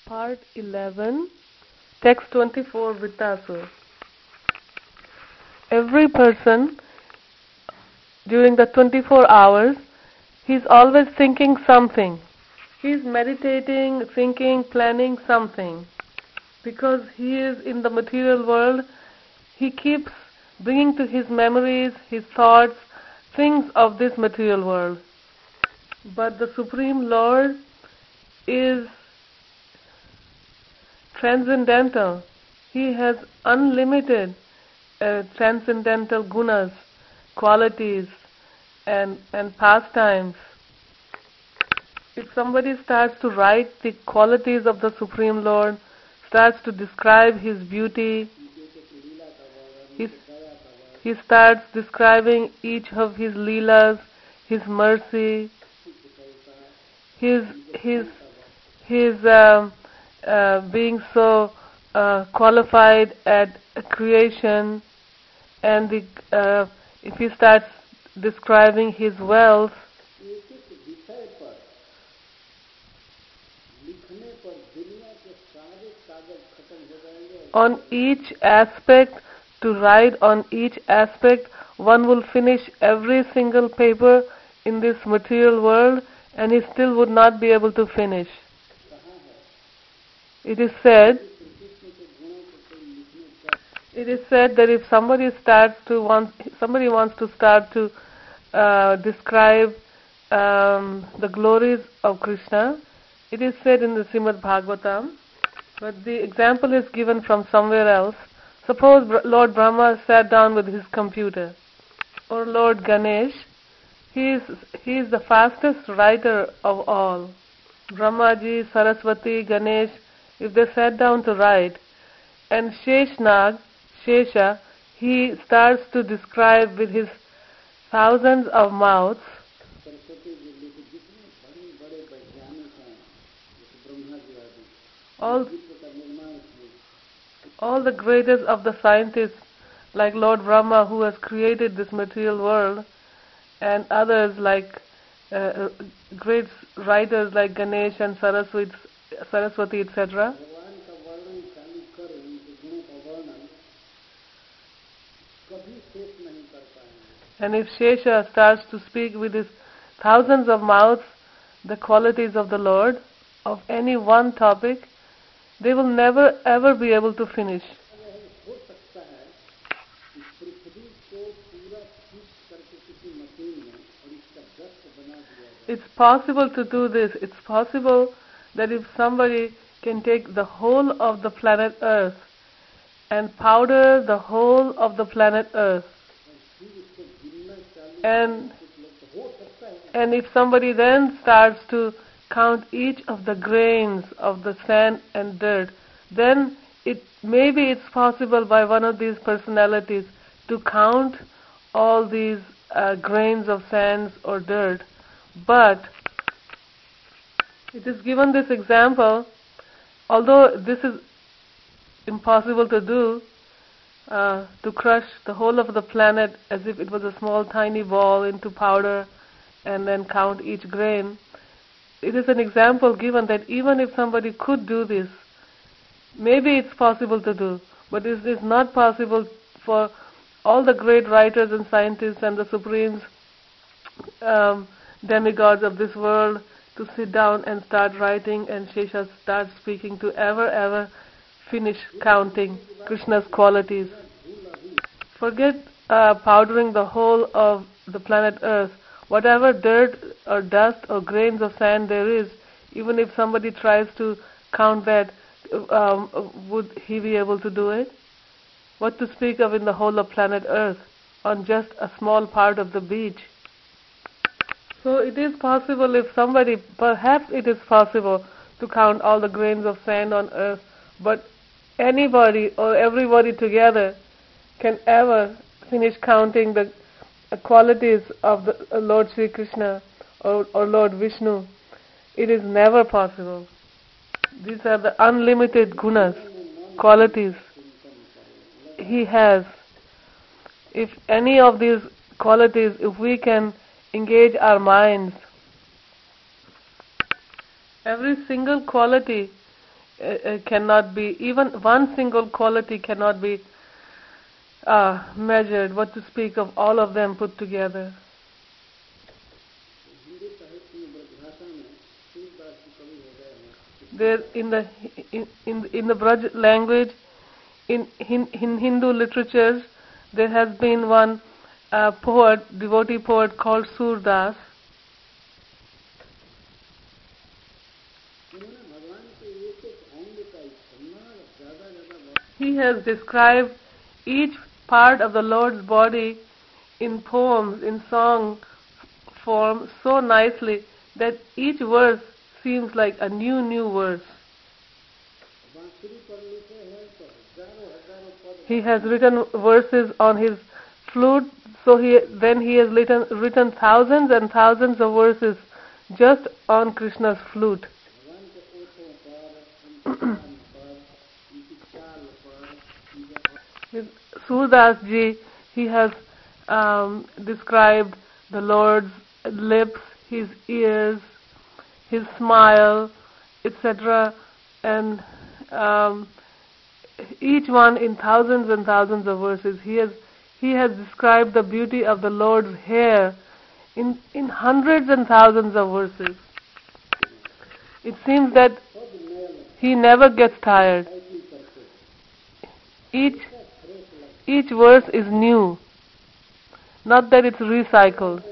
Part 11, Text 24, Vittasur. Every person, during the 24 hours, he's always thinking something. He's meditating, thinking, planning something. Because he is in the material world, he keeps bringing to his memories, his thoughts, things of this material world. But the Supreme Lord is transcendental. He has unlimited transcendental gunas, qualities, and pastimes. If somebody starts to write the qualities of the Supreme Lord, starts to describe His beauty, he starts describing each of His leelas, His mercy, His being so qualified at creation, and if he starts describing His wealth, on each aspect, to write on each aspect, one will finish every single paper in this material world, and he still would not be able to finish. It is said that if somebody wants to start to describe the glories of Krishna, it is said in the Srimad Bhagavatam, but the example is given from somewhere else. Suppose Lord Brahma sat down with his computer, or Lord Ganesh. He is the fastest writer of all. Brahmaji, Saraswati, Ganesh, if they sat down to write, and Sheshnag, Shesha, he starts to describe with his thousands of mouths all the greatest of the scientists, like Lord Brahma, who has created this material world, and others like great writers like Ganesh and Saraswati, etc. And if Shesha starts to speak with his thousands of mouths the qualities of the Lord, of any one topic, they will never ever be able to finish. It's possible to do this. It's possible that if somebody can take the whole of the planet Earth and powder the whole of the planet Earth, and if somebody then starts to count each of the grains of the sand and dirt, then maybe it's possible by one of these personalities to count all these grains of sands or dirt. But it is given this example, although this is impossible to do, to crush the whole of the planet as if it was a small tiny ball into powder and then count each grain. It is an example given that even if somebody could do this, maybe it's possible to do, but it is not possible for all the great writers and scientists and the supremes, demigods of this world, to sit down and start writing, and Shesha starts speaking, to ever finish counting Krishna's qualities. Forget powdering the whole of the planet Earth. Whatever dirt or dust or grains of sand there is, even if somebody tries to count that, would he be able to do it? What to speak of in the whole of planet Earth, on just a small part of the beach? So it is possible perhaps it is possible to count all the grains of sand on Earth, but anybody or everybody together can ever finish counting the qualities of the Lord Sri Krishna or Lord Vishnu. It is never possible. These are the unlimited gunas, qualities He has. If any of these qualities, if we can engage our minds, every single quality cannot be, even one single quality cannot be measured, what to speak of all of them put together. There in the Braj language, in Hindu literatures, there has been one poet, devotee poet called Surdas. He has described each part of the Lord's body in poems, in song form so nicely that each verse seems like a new verse. He has written verses on his flute, so he has written thousands and thousands of verses just on Krishna's flute. Surdas ji, he has described the Lord's lips, his ears, his smile, etc., and each one in thousands and thousands of verses. He has described the beauty of the Lord's hair in hundreds and thousands of verses. It seems that he never gets tired. Each verse is new, not that it's recycled.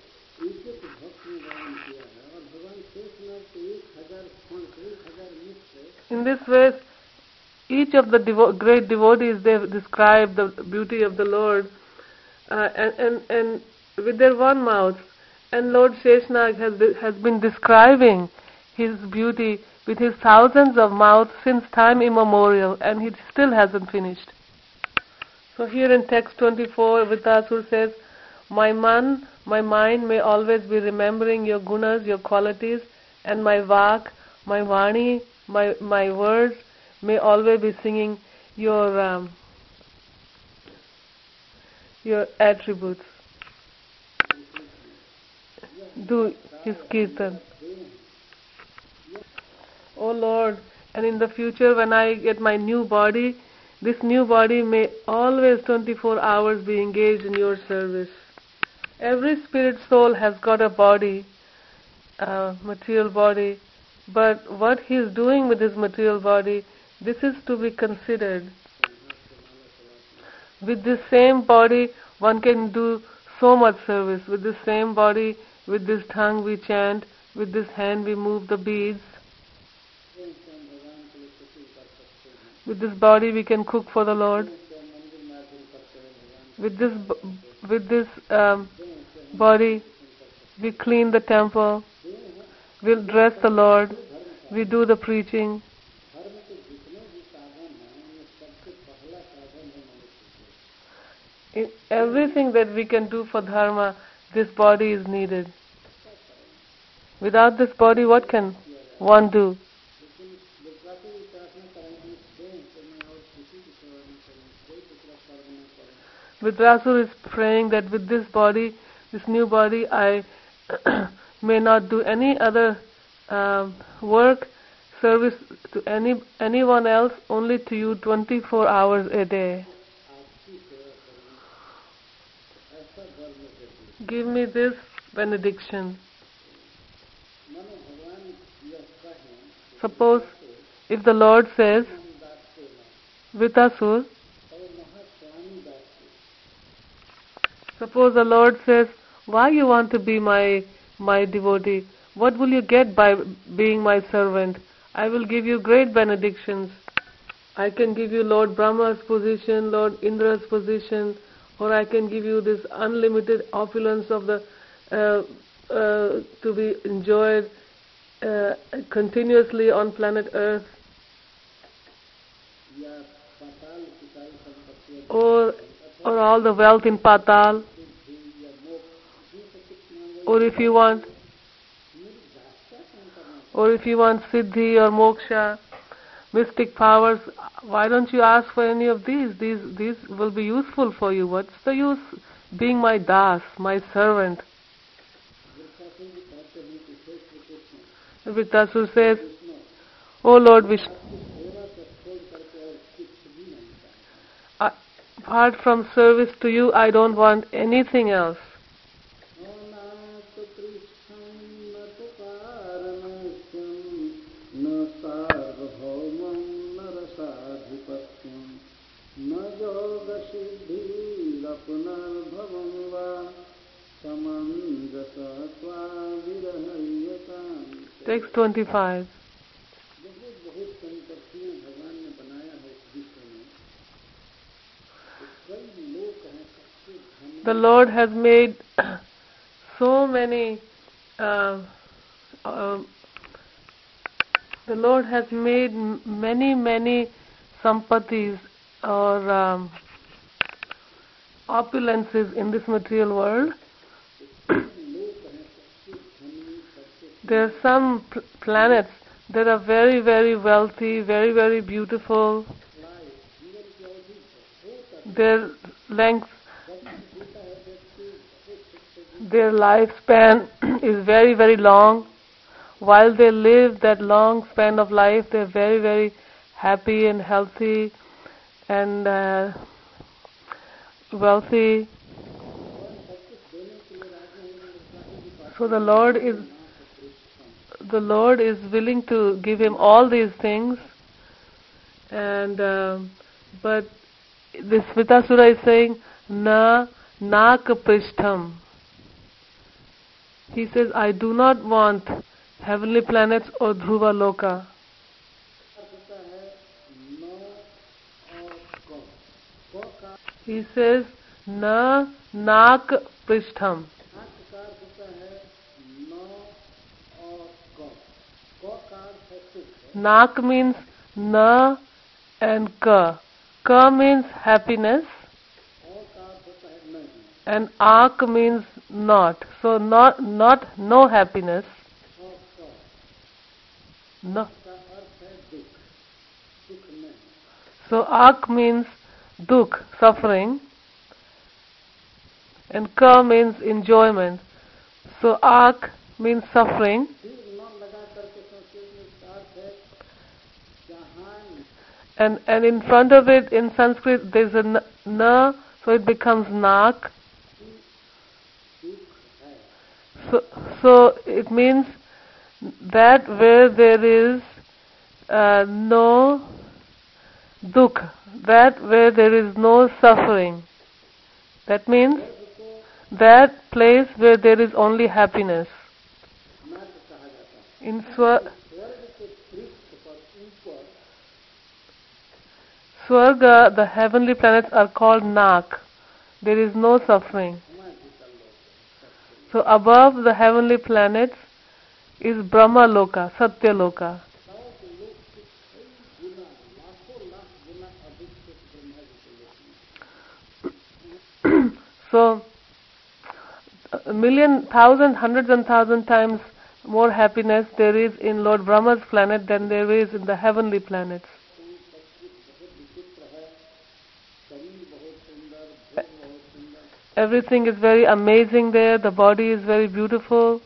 In this way, each of the great devotees, they describe the beauty of the Lord, and with their one mouth. And Lord Sheshnag has been describing his beauty with his thousands of mouths since time immemorial, and he still hasn't finished. So here in text 24, Vritasur says, my mind may always be remembering your gunas, your qualities, and my vak, my vani, my words may always be singing your attributes. Do his kirtan. Oh Lord, and in the future when I get my new body, this new body may always 24 hours be engaged in your service. Every spirit soul has got a body, material body, but what he is doing with his material body, this is to be considered. With this same body, one can do so much service. With this same body, with this tongue we chant, with this hand we move the beads. With this body we can cook for the Lord. With this body we clean the temple. We'll dress the Lord. We do the preaching. In everything that we can do for dharma, this body is needed. Without this body, what can one do? Vritrasur is praying that with this body, this new body, I may not do any other work, service to anyone else, only to you 24 hours a day. Give me this benediction. Suppose if the Lord says, Vritrasur, suppose the Lord says, why you want to be my devotee? What will you get by being my servant? I will give you great benedictions. I can give you Lord Brahma's position, Lord Indra's position, or I can give you this unlimited opulence of the to be enjoyed continuously on planet Earth, or all the wealth in Patal, or if you want Siddhi or Moksha, mystic powers, why don't you ask for any of these? These will be useful for you. What's the use being my das, my servant? Vritrasur says, O Lord Vishnu, apart from service to you, I don't want anything else. Text 25. The Lord has made so many the Lord has made many sampatis or opulences in this material world. There are some planets that are very wealthy, very beautiful. Their length, their lifespan is very long. While they live that long span of life, they're very happy and healthy and wealthy. So the Lord is willing to give him all these things, and but this Vitasura is saying na prishtham. He says, I do not want heavenly planets or Dhruva Loka. He says na prishtham. Nak means na and ka. Ka means happiness and ak means not. So not no happiness. No. So ak means dukh, suffering, and ka means enjoyment. So ak means suffering. And in front of it in Sanskrit there's a na, so it becomes nak. So it means that where there is no dukh, that where there is no suffering. That means that place where there is only happiness. In Swarga, the heavenly planets are called Nak. There is no suffering. So above the heavenly planets is Brahma Loka, Satya Loka. So a million, thousand, hundreds and thousand times more happiness there is in Lord Brahma's planet than there is in the heavenly planets. Everything is very amazing there, the body is very beautiful.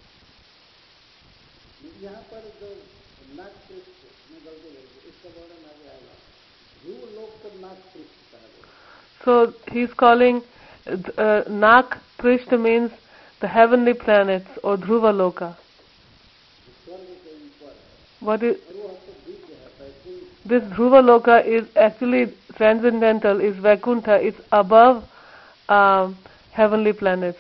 So he's calling Nak Prishta means the heavenly planets or Dhruva Loka. What is this Dhruva Loka is actually transcendental, is Vaikuntha, it's above heavenly planets.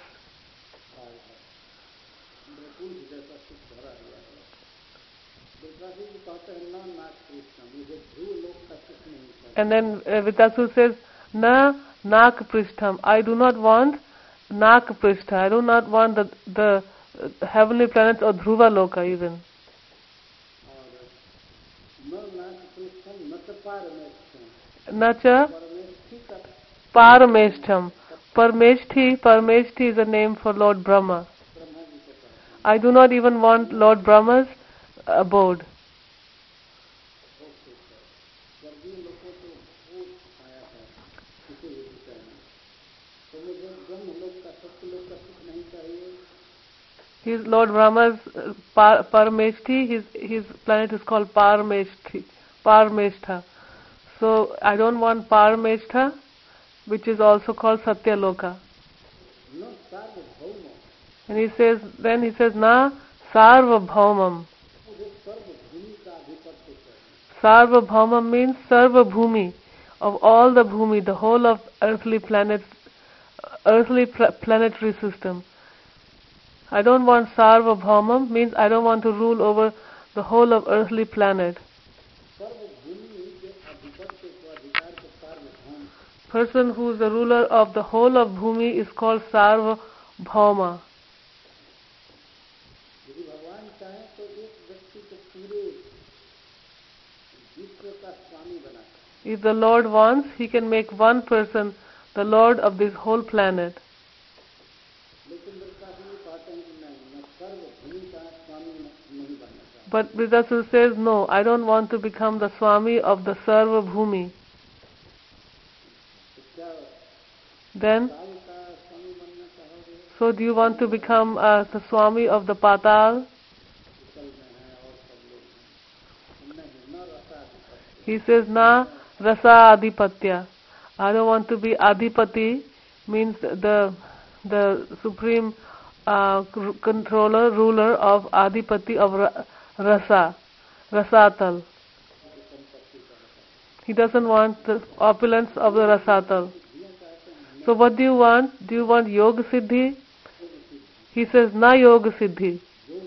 And then Vitasur says, na nak prishtham. I do not want nak prishtha. I do not want the heavenly planets or Dhruva Loka even. Nacha parameshtham. Parameshthi is a name for Lord Brahma. I do not even want Lord Brahma's abode. He's Lord Brahma's Parameshti. His planet is called Parameshtha. So I don't want Parameshtha, which is also called Satyaloka. And he says, Na Sarvabhaumam. Sarvabhaumam means Sarvabhumi, of all the Bhumi, the whole of earthly planets, planetary system. I don't want Sarvabhaumam, means I don't want to rule over the whole of earthly planet. Person who is the ruler of the whole of Bhumi is called Sarvabhauma. If the Lord wants, He can make one person the Lord of this whole planet. But Vritrasu says, no, I don't want to become the Swami of the Sarva Bhumi. Then, so do you want to become the Swami of the Patal? He says, Na Rasa Adipatya. I don't want to be Adipati, means the supreme controller, ruler of Adipati of Rasa, Rasatal. He doesn't want the opulence of the Rasatal. So what do you want? Do you want Yoga Siddhi? He says, Na Yoga Siddhi.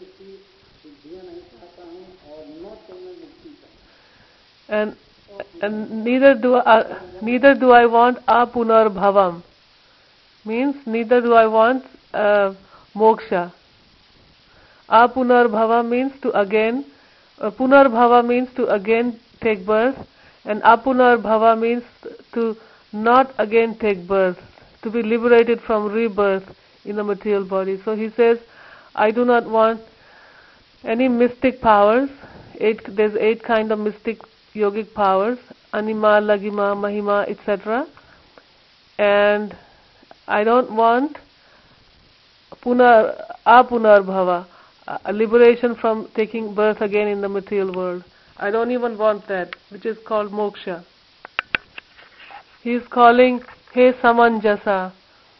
And neither do I want Apunar Bhavam. Means neither do I want moksha. Apunar Bhava means to again. Punar Bhava means to again take birth, and Apunar Bhava means to not again take birth, to be liberated from rebirth in the material body. So he says, I do not want any mystic powers. There's 8 kinds of mystic yogic powers, Anima, Lagima, Mahima, etc. And I don't want Apunar Bhava, a liberation from taking birth again in the material world. I don't even want that, which is called moksha. He is calling, Hey Samanjasa.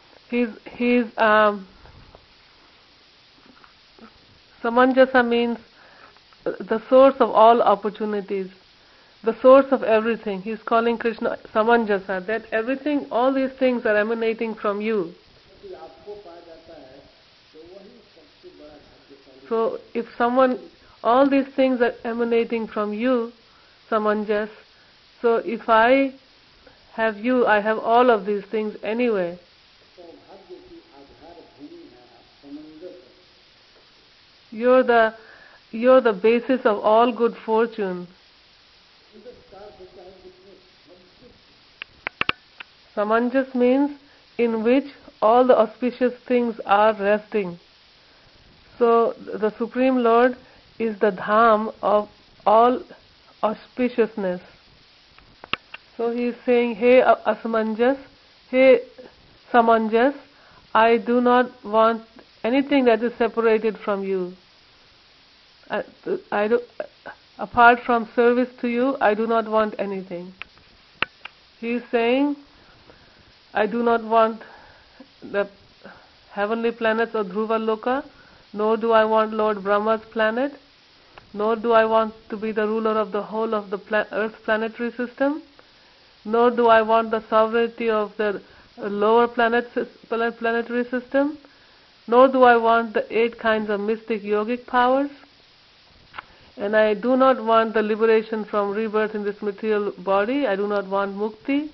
Samanjasa means the source of all opportunities, the source of everything. He is calling Krishna Samanjasa, that everything, all these things are emanating from you. So if all these things are emanating from you, Samanjas, so if I have you, I have all of these things anyway. You're the basis of all good fortune. Samanjas means in which all the auspicious things are resting. So the Supreme Lord is the dham of all auspiciousness. So he is saying, Hey Asamanjas, Hey Samanjas, I do not want anything that is separated from you. Apart from service to you, I do not want anything. He is saying, I do not want the heavenly planets or Dhruva Loka, nor do I want Lord Brahma's planet, nor do I want to be the ruler of the whole of the Earth's planetary system, nor do I want the sovereignty of the lower planetary system, nor do I want the 8 kinds of mystic yogic powers, and I do not want the liberation from rebirth in this material body. I do not want mukti.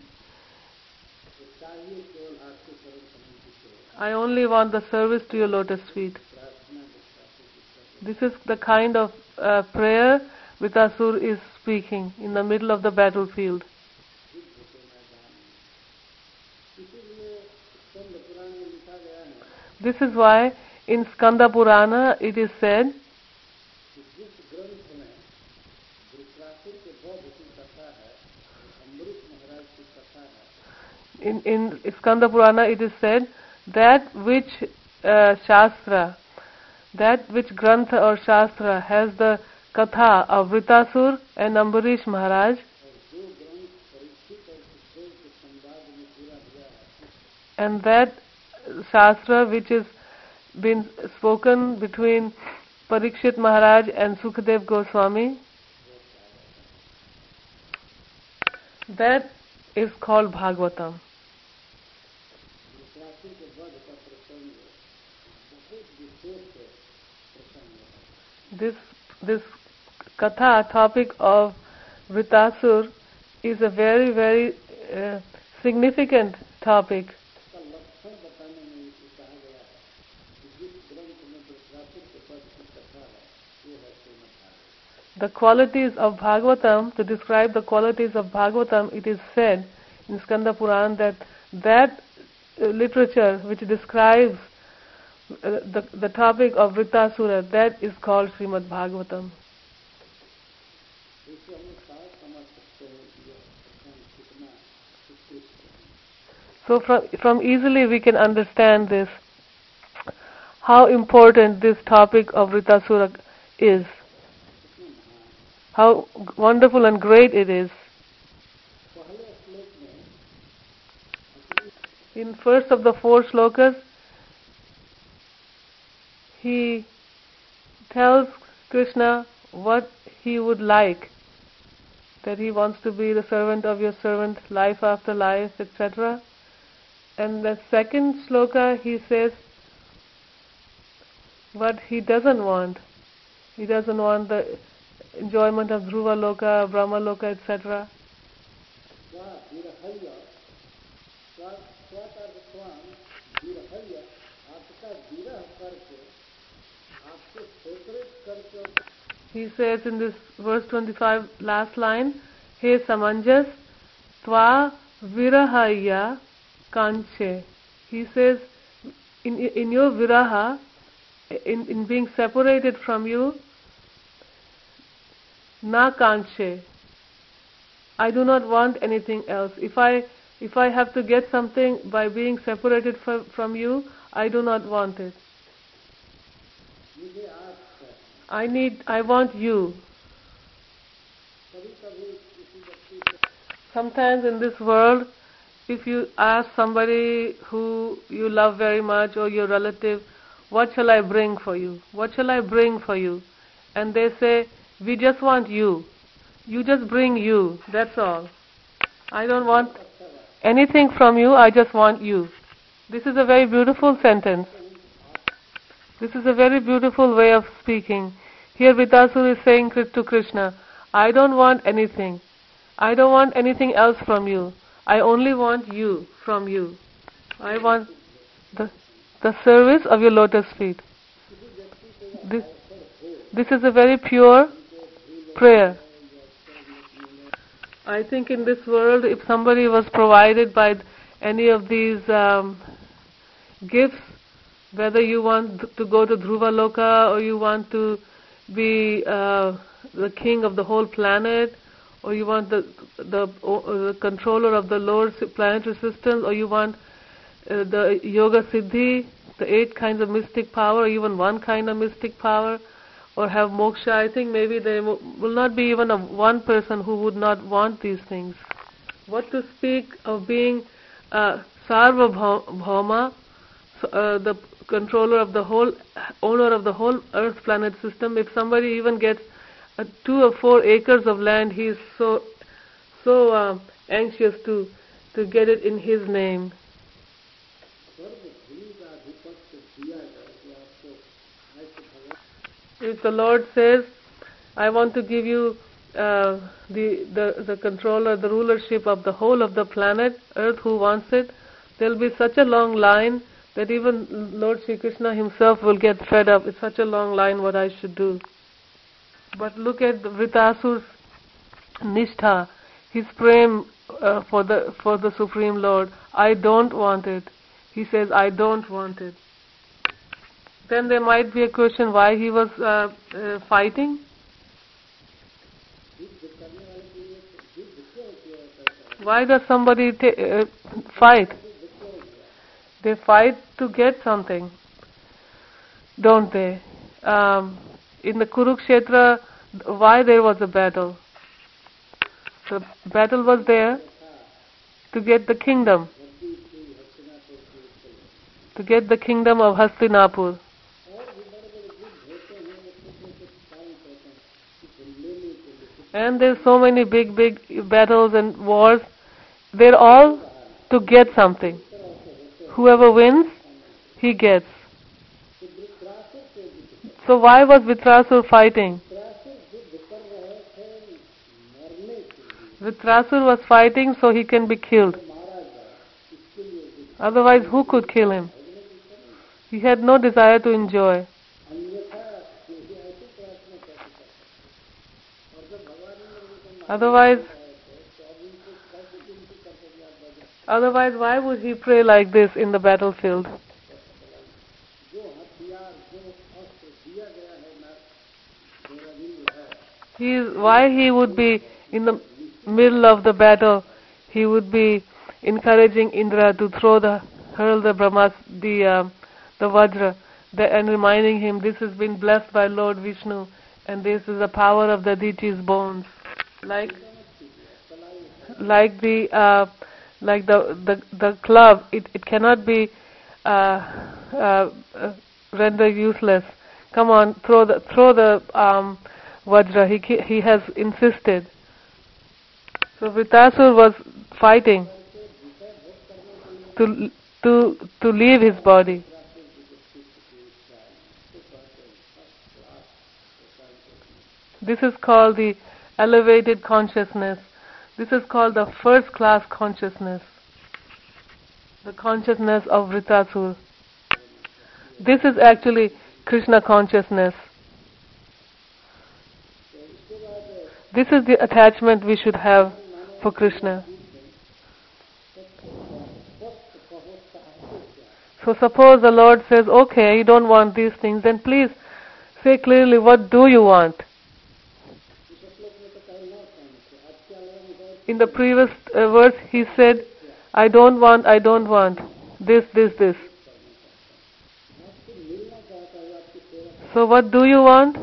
I only want the service to your lotus feet. This is the kind of prayer Vritrasur is speaking in the middle of the battlefield. This is why in Skanda Purana it is said, in Skanda Purana it is said that which Shastra, that which Grantha or Shastra has the Katha of Vritasur and Ambarish Maharaj, and that Shastra which is been spoken between Parikshit Maharaj and Sukadev Goswami, that is called Bhagavatam. This Katha topic of Vritasur is a very, very significant topic. The qualities of Bhagavatam, to describe the qualities of Bhagavatam, it is said in Skanda Puran that literature which describes the topic of Vritasura, that is called Srimad Bhagavatam. So from easily we can understand this, how important this topic of Vritasura is, how wonderful and great it is. In first of the 4 slokas, he tells Krishna what he would like, that he wants to be the servant of your servant, life after life, etc. And the second sloka he says what he doesn't want. He doesn't want the enjoyment of Dhruva Loka, Brahma Loka, etc. He says in this verse 25, last line, He Samanjas Tva Virahaya Kanche. He says, in your viraha, in being separated from you, na kanche, I do not want anything else. If I have to get something by being separated from you, I do not want it. I want you. Sometimes in this world, if you ask somebody who you love very much or your relative, what shall I bring for you? What shall I bring for you? And they say, we just want you. You just bring you. That's all. I don't want anything from you. I just want you. This is a very beautiful sentence. This is a very beautiful way of speaking. Here Vritasur is saying to Krishna, I don't want anything. I don't want anything else from you. I only want you from you. I want the service of your lotus feet. This is a very pure prayer. I think in this world, if somebody was provided by any of these gifts, whether you want to go to Dhruva Loka or you want to be the king of the whole planet, or you want the controller of the lower planetary systems, or you want the Yoga Siddhi, the 8 kinds of mystic power, or even 1 kind of mystic power, or have moksha, I think maybe there will not be even one person who would not want these things. What to speak of being Sarvabhauma, the controller of the whole, owner of the whole earth planet system. If somebody even gets 2 or 4 acres of land, he is so anxious to get it in his name. If the Lord says, I want to give you the controller, the rulership of the whole of the planet, earth, who wants it, there will be such a long line that even Lord Sri Krishna himself will get fed up. It's such a long line, what I should do. But look at Vritasur's nishtha, his prem for the Supreme Lord. I don't want it. He says, I don't want it. Then there might be a question why he was fighting. Why does somebody fight? They fight to get something, don't they? in the Kurukshetra, why there was a battle? The battle was there to get the kingdom, of Hastinapur. And there's so many big battles and wars. They're all to get something. Whoever wins, he gets. So why was Vitrasur fighting? Vitrasur was fighting so he can be killed. Otherwise, who could kill him? He had no desire to enjoy. Otherwise, why would he pray like this in the battlefield? Why he would be in the middle of the battle? He would be encouraging Indra to hurl the Vajra, and reminding him this has been blessed by Lord Vishnu, and this is the power of the deity's bones. Like the club, it cannot be rendered useless. Come on, throw the Vajra. He has insisted. So Vitrasur was fighting to leave his body. This is called the elevated consciousness. This is called the first class consciousness. The consciousness of Vritrasur. This is actually Krishna consciousness. This is the attachment we should have for Krishna. So suppose the Lord says, okay, you don't want these things, then please say clearly, what do you want? In the previous verse, he said, I don't want this. So what do you want?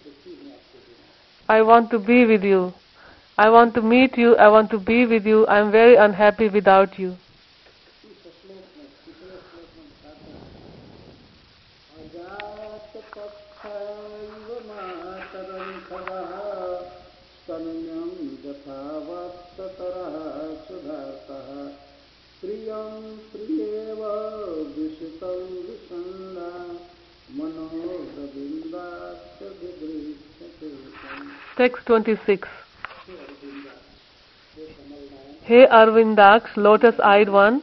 I want to be with you. I want to meet you. I want to be with you. I am very unhappy without you. Text 26. Hey Arvindaksh, lotus-eyed one,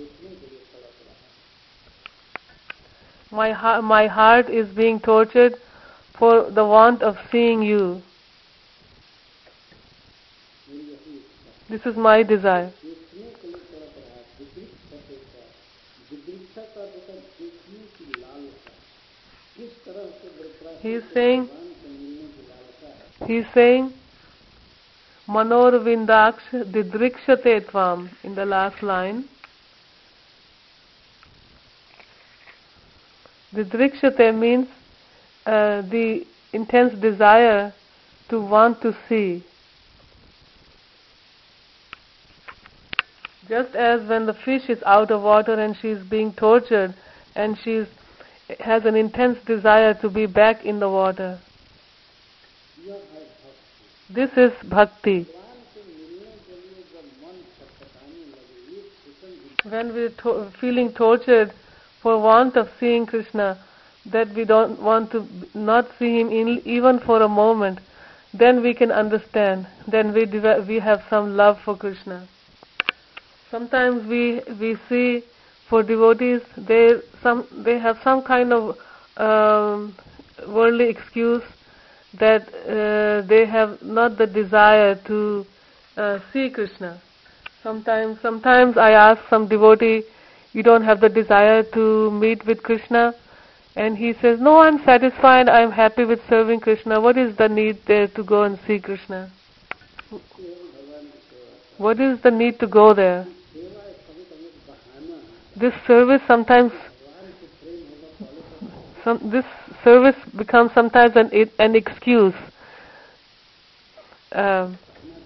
my heart is being tortured for the want of seeing you. This is my desire. He's saying, Manor Vindaksh didrikshate tvam, in the last line. Didrikshate means the intense desire to want to see. Just as when the fish is out of water and she is being tortured and she has an intense desire to be back in the water. This is bhakti. When we are feeling tortured for want of seeing Krishna, that we don't want to not see him even for a moment, then we can understand. Then we have some love for Krishna. Sometimes we see for devotees they have some kind of worldly excuse that they have not the desire to see Krishna. Sometimes I ask some devotee, you don't have the desire to meet with Krishna? And he says, no, I'm satisfied, I'm happy with serving Krishna. What is the need there to go and see Krishna? What is the need to go there? This service service becomes sometimes an excuse. Um,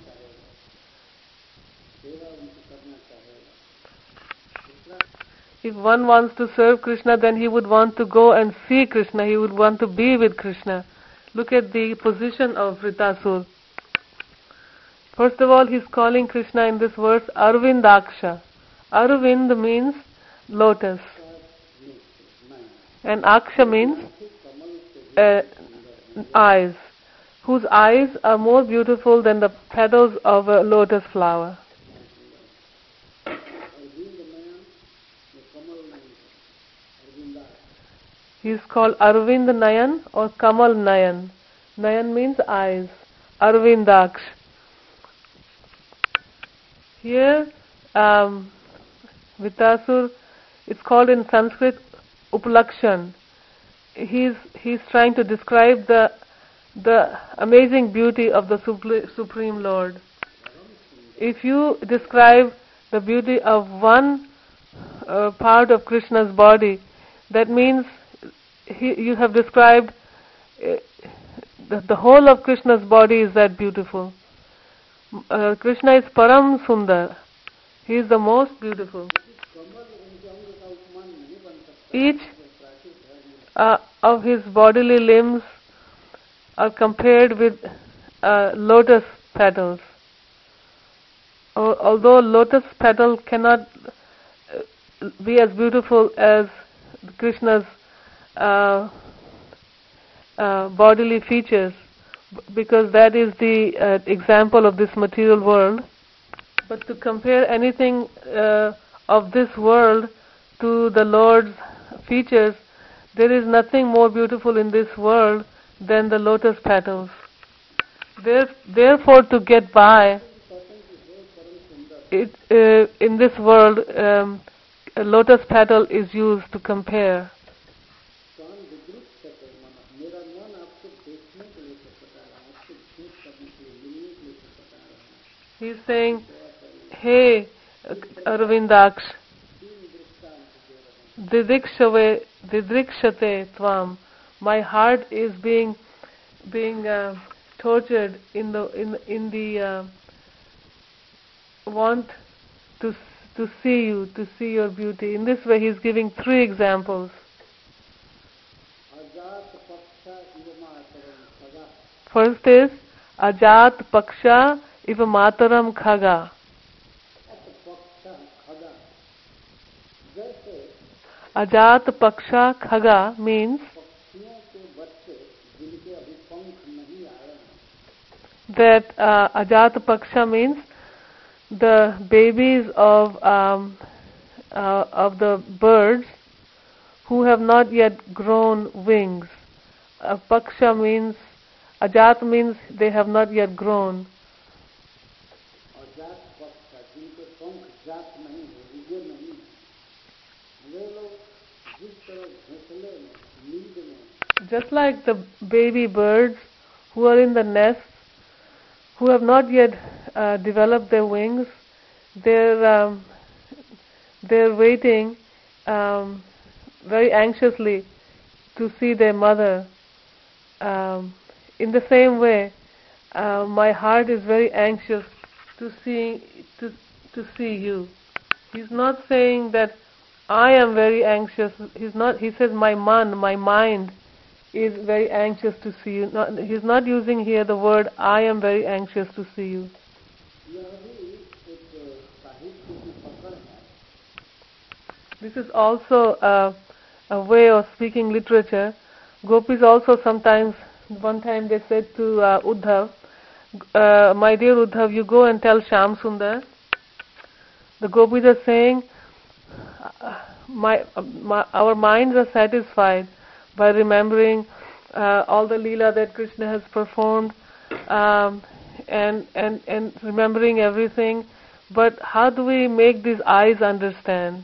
if one wants to serve Krishna, then he would want to go and see Krishna. He would want to be with Krishna. Look at the position of Vritasur. First of all, he's calling Krishna in this verse Arvindaksha. Arvind means lotus, and Aksha means eyes, whose eyes are more beautiful than the petals of a lotus flower. He is called Arvind Nayan or Kamal Nayan. Nayan means eyes. Arvindaksh. Here, Vritasur, it's called in Sanskrit Upalakshan. He's trying to describe the amazing beauty of the Supreme Lord. If you describe the beauty of one part of Krishna's body, that means you have described the whole of Krishna's body is that beautiful. Krishna is Param Sundar. He is the most beautiful. Each of his bodily limbs are compared with lotus petals. Although lotus petal cannot be as beautiful as Krishna's bodily features, because that is the example of this material world. But to compare anything of this world to the Lord's features, there is nothing more beautiful in this world than the lotus petals. Therefore, to get by in this world, a lotus petal is used to compare. He's saying, hey, Arvindaksh, didrikshate tvam. My heart is being tortured in the want to see you, to see your beauty. In this way, he's giving 3 examples. First is Ajat Paksha Iva Mataram Khaga. Ajat Paksha Khaga means that Ajat Paksha means the babies of the birds who have not yet grown wings. Paksha means, Ajat means they have not yet grown. Just like the baby birds who are in the nests, who have not yet developed their wings, they're waiting very anxiously to see their mother. In the same way, my heart is very anxious to see you. He's not saying that I am very anxious. He says my mind is very anxious to see you. He's not using here the word I am very anxious to see you. This is also a way of speaking literature. Gopis also sometimes, one time they said to Uddhav, my dear Uddhav, you go and tell Shyam Sundar. The Gopis are saying, our minds are satisfied by remembering all the Leela that Krishna has performed, and remembering everything. But how do we make these eyes understand?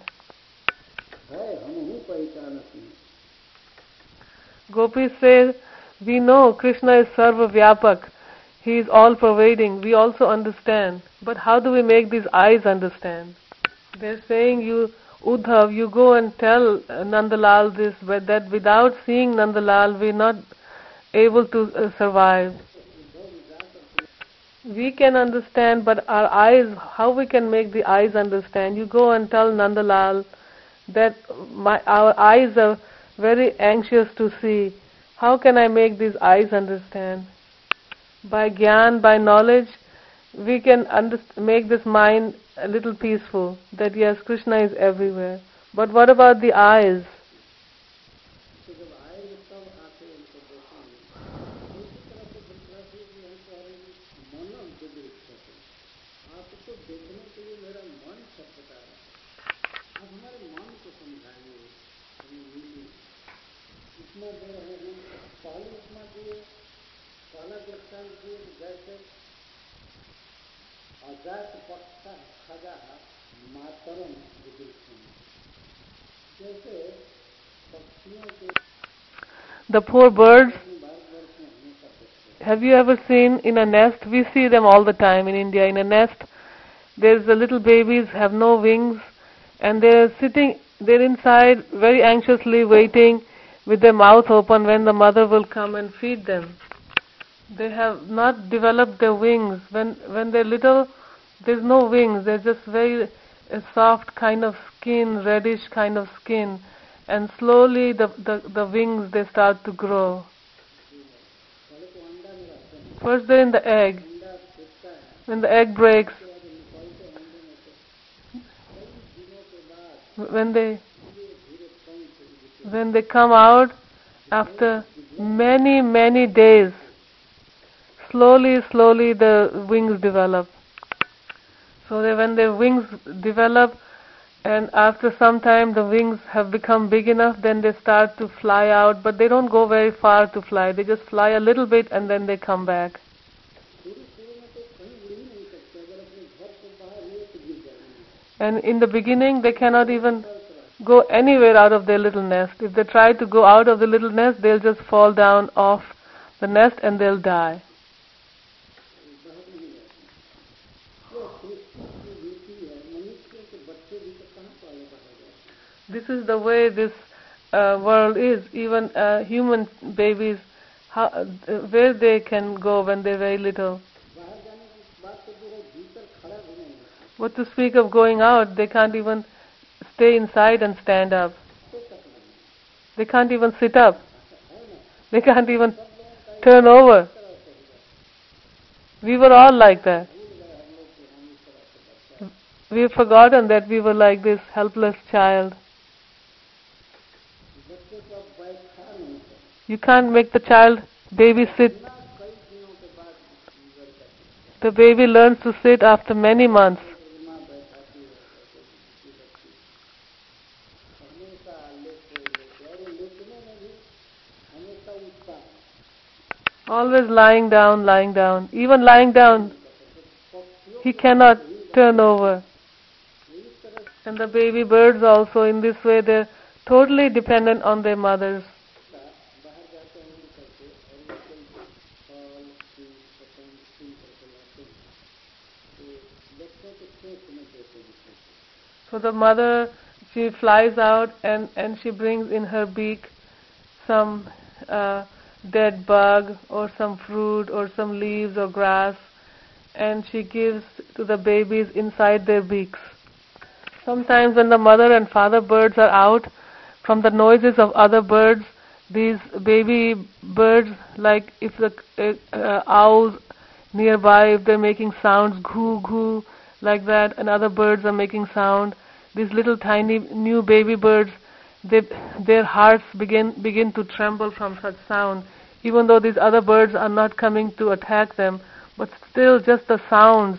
Gopis say, we know Krishna is Sarva Vyapak. He is all-pervading. We also understand. But how do we make these eyes understand? They're saying you Uddhav, you go and tell Nandalal this, but that without seeing Nandalal, we're not able to survive. We can understand, but our eyes, how we can make the eyes understand? You go and tell Nandalal that our eyes are very anxious to see. How can I make these eyes understand? By Gyan, by knowledge, we can make this mind a little peaceful, that yes, Krishna is everywhere. But what about the eyes? The poor birds, have you ever seen in a nest? We see them all the time in India. In a nest, there's the little babies have no wings, and they're inside very anxiously waiting with their mouth open when the mother will come and feed them. They have not developed their wings. When they're little, there's no wings. They're just very soft kind of skin, reddish kind of skin. And slowly the wings, they start to grow. First they're in the egg. When the egg breaks, when they come out after many, many days, slowly the wings develop. So when the wings develop, and after some time the wings have become big enough, then they start to fly out, but they don't go very far to fly. They just fly a little bit and then they come back. And in the beginning they cannot even go anywhere out of their little nest. If they try to go out of the little nest, they'll just fall down off the nest and they'll die. This is the way this world is. Even human babies, where they can go when they're very little. What to speak of going out? They can't even stay inside and stand up. They can't even sit up. They can't even turn over. We were all like that. We've forgotten that we were like this helpless child. You can't make the baby sit. The baby learns to sit after many months. Always lying down. Even lying down, he cannot turn over. And the baby birds also, in this way, they're totally dependent on their mothers. So the mother, she flies out and she brings in her beak some dead bug or some fruit or some leaves or grass, and she gives to the babies inside their beaks. Sometimes when the mother and father birds are out, from the noises of other birds, these baby birds, like if the owls nearby, if they're making sounds, ghoo, ghoo, like that, and other birds are making sound, these little tiny new baby birds, their hearts begin to tremble from such sound, even though these other birds are not coming to attack them, but still just the sounds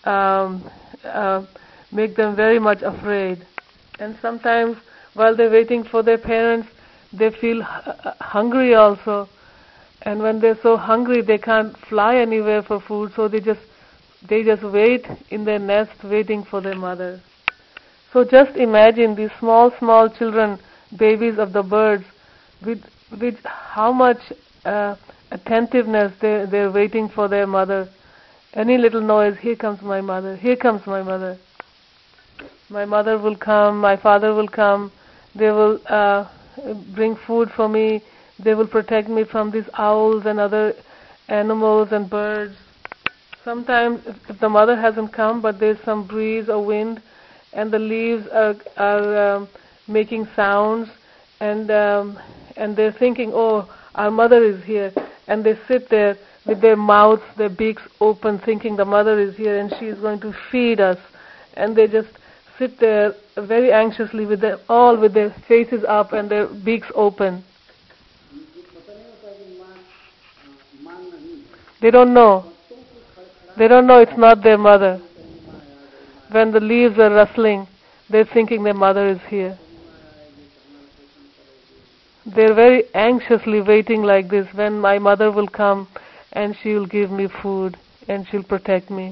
make them very much afraid. And sometimes while they're waiting for their parents, they feel hungry also, and when they're so hungry they can't fly anywhere for food, so they just wait in their nest waiting for their mother. So just imagine these small children, babies of the birds, with how much attentiveness they're waiting for their mother. Any little noise, here comes my mother, here comes my mother. My mother will come, my father will come, they will bring food for me, they will protect me from these owls and other animals and birds. Sometimes if the mother hasn't come, but there's some breeze or wind, and the leaves are making sounds, and they're thinking, oh, our mother is here, and they sit there with their mouths, their beaks open, thinking the mother is here and she is going to feed us, and they just sit there very anxiously with their faces up and their beaks open. They don't know. They don't know it's not their mother. When the leaves are rustling, they're thinking their mother is here. They're very anxiously waiting like this, when my mother will come and she will give me food and she'll protect me.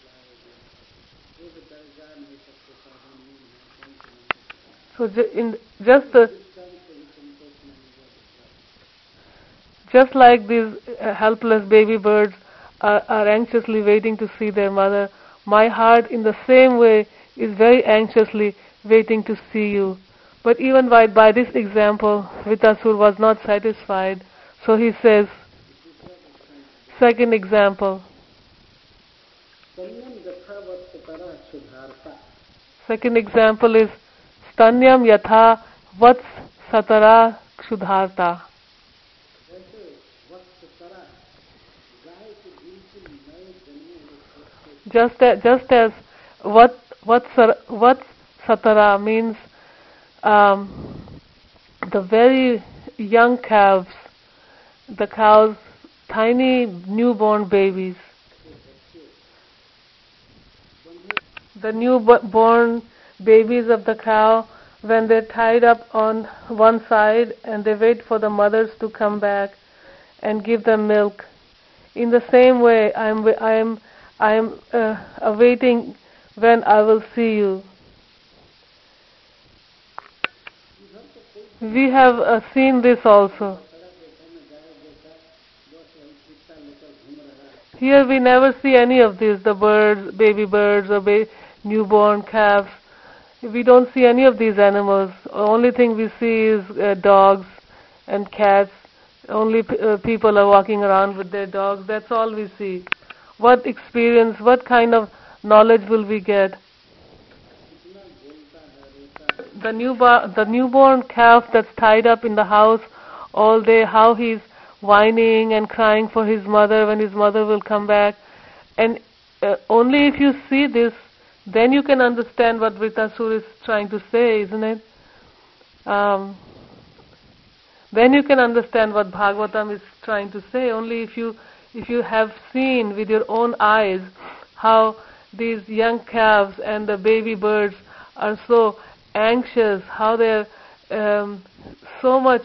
So just like these helpless baby birds are anxiously waiting to see their mother, my heart in the same way is very anxiously waiting to see you. But even by this example, Vritasur was not satisfied. So he says, second example. Second example is Stanyam yatha vats satara kshudharta. Just as what satara means the very young calves, the cows, tiny newborn babies. The newborn babies of the cow, when they're tied up on one side and they wait for the mothers to come back and give them milk. In the same way, I am awaiting when I will see you. We have seen this also. Here we never see any of these, the birds, baby birds or newborn calves. We don't see any of these animals. Only thing we see is dogs and cats. Only people are walking around with their dogs. That's all we see. What experience, what kind of knowledge will we get? The newborn calf that's tied up in the house all day, how he's whining and crying for his mother when his mother will come back. And only if you see this, then you can understand what Vritasur is trying to say, isn't it? Then you can understand what Bhagavatam is trying to say. Only if you have seen with your own eyes how these young calves and the baby birds are so anxious, how they're so much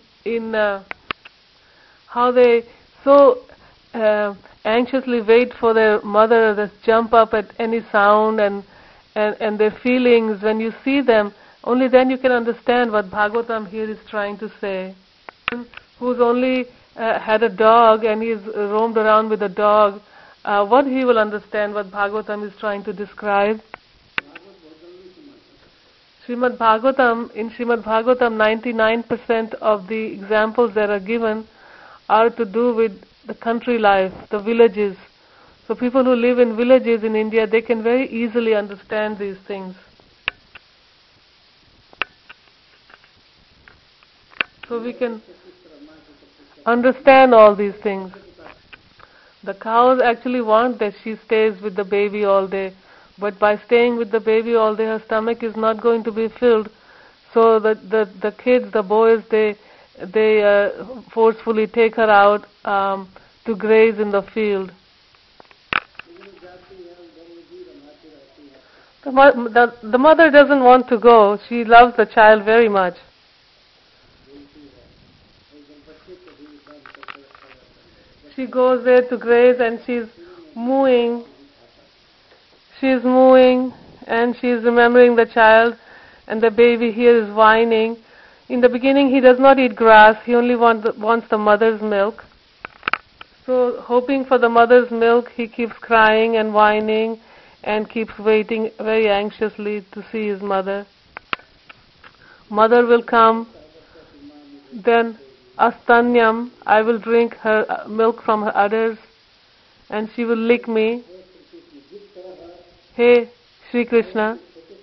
how they so anxiously wait for their mother, that jump up at any sound and their feelings. When you see them, only then you can understand what Bhagavatam here is trying to say. Who's only had a dog and he's roamed around with a dog, what he will understand what Bhagavatam is trying to describe? In Srimad Bhagavatam, 99% of the examples that are given are to do with the country life, the villages. So people who live in villages in India, they can very easily understand these things. So we can understand all these things. The cows actually want that she stays with the baby all day. But by staying with the baby all day, her stomach is not going to be filled. So the kids, the boys, they forcefully take her out to graze in the field. The mother doesn't want to go. She loves the child very much. She goes there to graze and she's mooing. She's mooing and she's remembering the child, and the baby here is whining. In the beginning he does not eat grass, he only wants the mother's milk. So hoping for the mother's milk, he keeps crying and whining and keeps waiting very anxiously to see his mother. Mother will come, then astanyam, I will drink her milk from her udders, and she will lick me. Hey, Sri Krishna.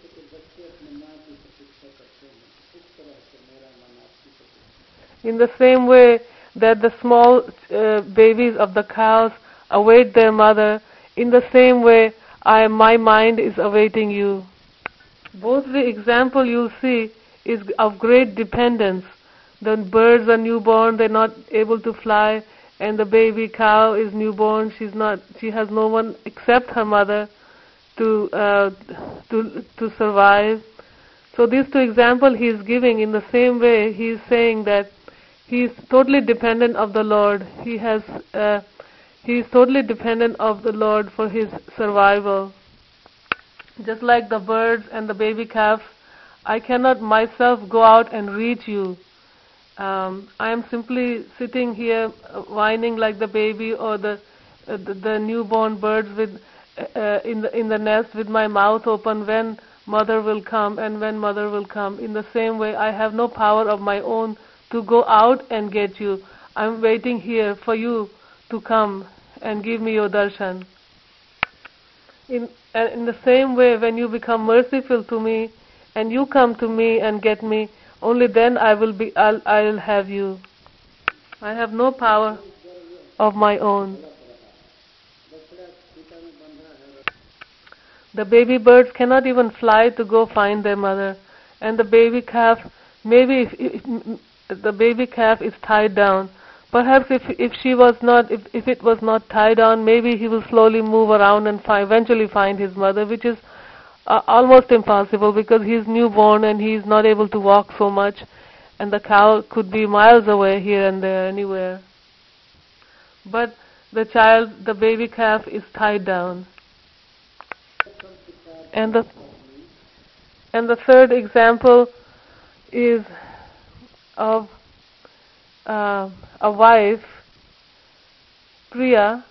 In the same way that the small babies of the cows await their mother, in the same way my mind is awaiting you. Both the example you'll see is of great dependence. The birds are newborn, they're not able to fly, and the baby cow is newborn, she has no one except her mother to survive. So these two examples he is giving. In the same way, he is saying that he is totally dependent of the Lord. He is totally dependent of the Lord for his survival. Just like the birds and the baby calf, I cannot myself go out and reach you. I am simply sitting here whining like the baby or the newborn birds in the nest with my mouth open when mother will come and when mother will come. In the same way, I have no power of my own to go out and get you. I am waiting here for you to come and give me your darshan. In the same way, when you become merciful to me and you come to me and get me, only then I'll have you. I have no power of my own. The baby birds cannot even fly to go find their mother, and the baby calf, maybe if the baby calf is tied down, perhaps if it was not tied down, maybe he will slowly move around and eventually find his mother, which is almost impossible because he is newborn and he is not able to walk so much, and the cow could be miles away here and there, anywhere. But the baby calf is tied down. And the third example is of a wife, Priya.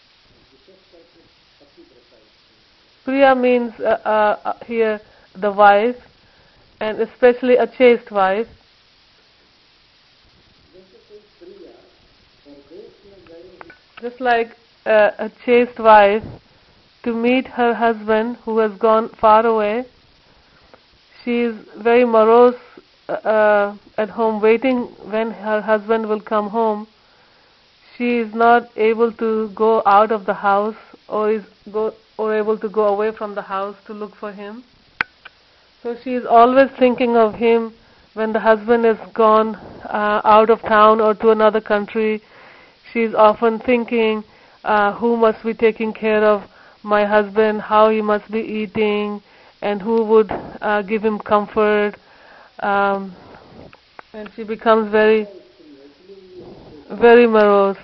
Priya means here the wife, and especially a chaste wife. Just like a chaste wife, to meet her husband who has gone far away, she is very morose at home, waiting when her husband will come home. She is not able to go out of the house or able to go away from the house to look for him. So she is always thinking of him when the husband is gone out of town or to another country. She is often thinking, who must be taking care of my husband, how he must be eating, and who would give him comfort. And she becomes very, very morose.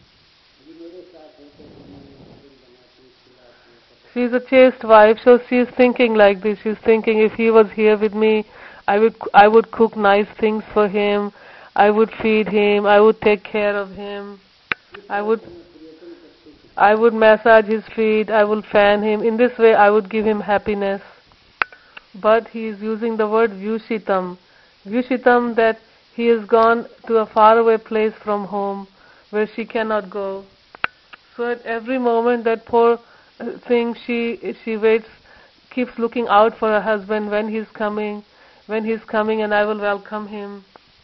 She is a chaste wife, so she is thinking like this. She is thinking, if he was here with me, I would cook nice things for him. I would feed him. I would take care of him. I would massage his feet. I would fan him. In this way, I would give him happiness. But he is using the word vyushitam. Vyushitam, that he has gone to a faraway place from home where she cannot go. So at every moment, that poor thing, she waits, keeps looking out for her husband when he's coming, and I will welcome him.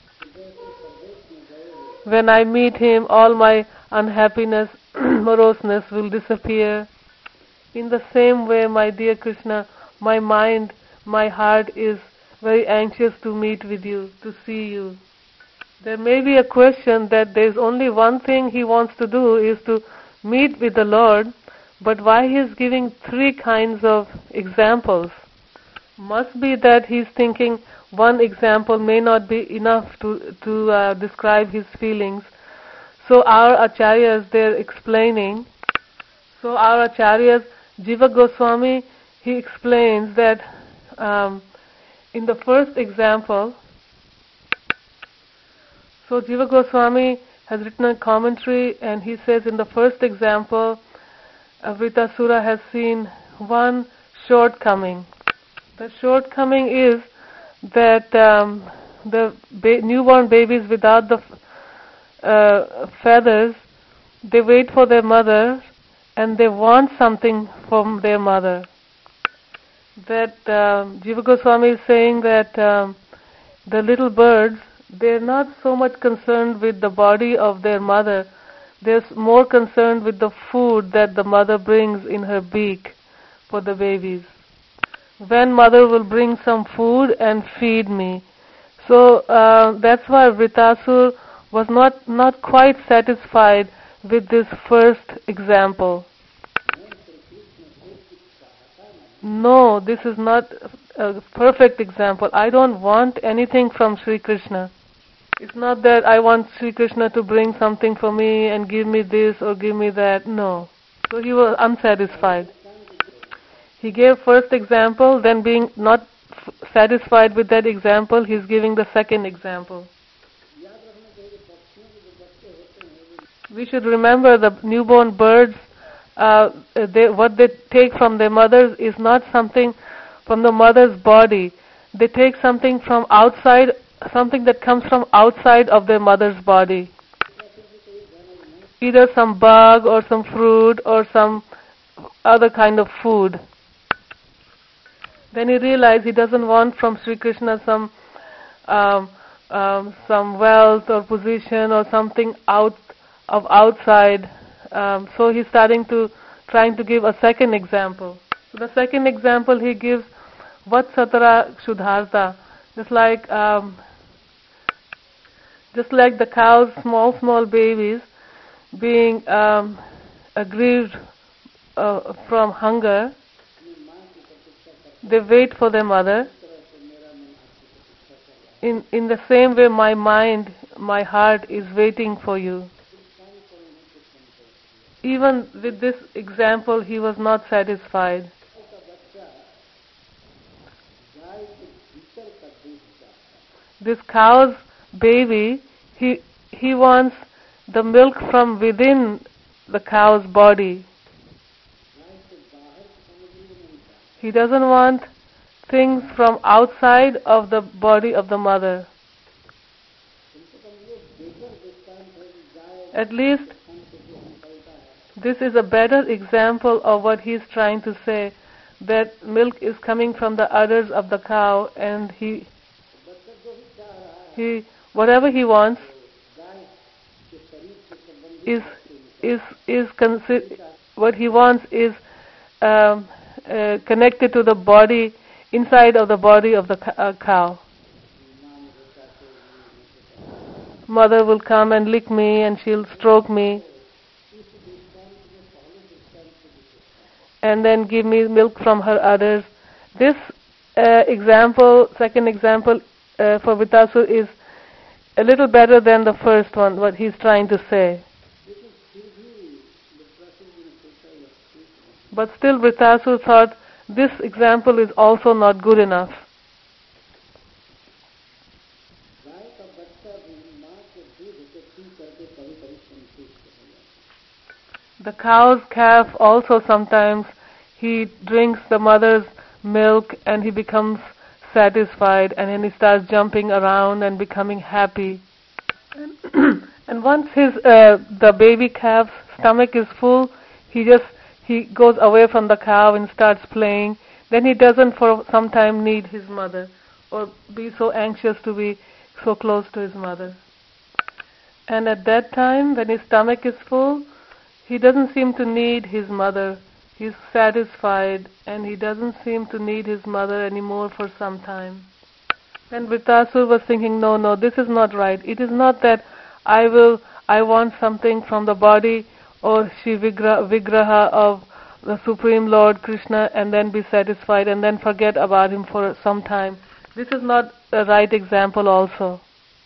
When I meet him, all my unhappiness, moroseness will disappear. In the same way, my dear Krishna, my mind, my heart is very anxious to meet with you, to see you. There may be a question that there is only one thing he wants to do, is to meet with the Lord, but why he is giving three kinds of examples? Must be that he is thinking one example may not be enough to describe his feelings. So our acharyas, they're explaining. So our acharyas, Jiva Goswami, he explains that in the first example, so Jiva Goswami has written a commentary, and he says in the first example, Vritasura has seen one shortcoming. The shortcoming is that the newborn babies without the feathers, they wait for their mother and they want something from their mother. That Jiva Goswami is saying that the little birds, they're not so much concerned with the body of their mother, they're more concerned with the food that the mother brings in her beak for the babies. When mother will bring some food and feed me. So that's why Vritasur was not quite satisfied with this first example. No, this is not a perfect example. I don't want anything from Sri Krishna. It's not that I want Sri Krishna to bring something for me and give me this or give me that. No. So he was unsatisfied. He gave first example, then being not satisfied with that example, he's giving the second example. We should remember the newborn birds, what they take from their mothers is not something from the mother's body. They take something from outside, something that comes from outside of their mother's body. Either some bug or some fruit or some other kind of food. Then he realized he doesn't want from Sri Krishna some wealth or position or something outside. So he's trying to give a second example. So the second example he gives, Vat Satara Kshudharta, just like the cows, small babies, being aggrieved from hunger. They wait for their mother. In the same way, my mind, my heart is waiting for you. Even with this example, he was not satisfied. This cow's baby, he wants the milk from within the cow's body. He doesn't want things from outside of the body of the mother. At least this is a better example of what he's trying to say, that milk is coming from the udders of the cow, and he whatever he wants what he wants is connected to the body, inside of the body of the cow. Mother will come and lick me and she'll stroke me and then give me milk from her udders. This example, second example for Vritasur is a little better than the first one, what he's trying to say. But still Vritasur thought this example is also not good enough. The cow's calf also sometimes, he drinks the mother's milk and he becomes satisfied, and then he starts jumping around and becoming happy. And once the baby calf's stomach is full, he goes away from the cow and starts playing. Then he doesn't for some time need his mother or be so anxious to be so close to his mother. And at that time, when his stomach is full, he doesn't seem to need his mother. He's satisfied and he doesn't seem to need his mother anymore for some time. And Vritasur was thinking, no, this is not right. It is not that I want something from the body or Shri Vigraha of the Supreme Lord Krishna and then be satisfied and then forget about him for some time. This is not the right example also.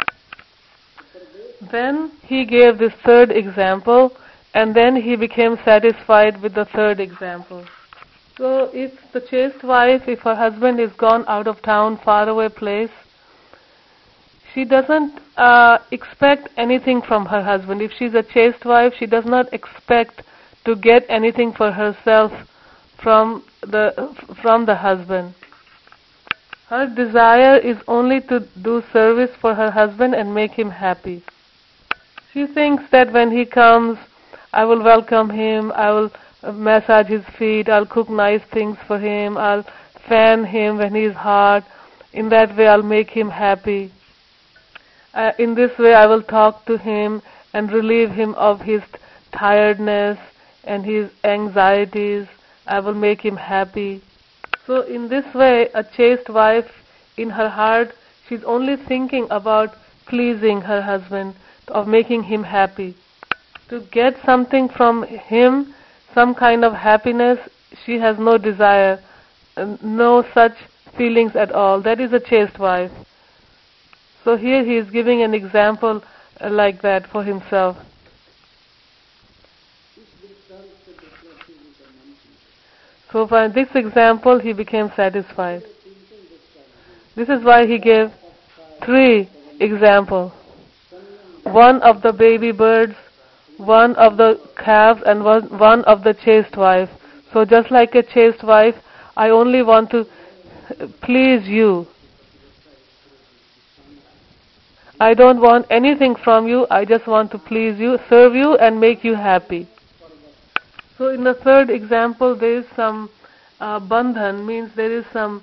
Then he gave this third example, and then he became satisfied with the third example. So if the chaste wife, if her husband is gone out of town, far away place, she doesn't expect anything from her husband. If she's a chaste wife, she does not expect to get anything for herself from the husband. Her desire is only to do service for her husband and make him happy. She thinks that when he comes, I will welcome him, I will massage his feet, I'll cook nice things for him, I'll fan him when he's hot. In that way I'll make him happy. In this way I will talk to him and relieve him of his tiredness and his anxieties. I will make him happy. So in this way, a chaste wife, in her heart, she's only thinking about pleasing her husband, of making him happy. To get something from him, some kind of happiness, she has no desire, no such feelings at all. That is a chaste wife. So here he is giving an example like that for himself. So by this example he became satisfied. This is why he gave 3 examples. One of the baby birds, one of the calves, and one of the chaste wife. So just like a chaste wife, I only want to please you. I don't want anything from you, I just want to please you, serve you and make you happy. So in the 3rd example there is some bandhan, means there is some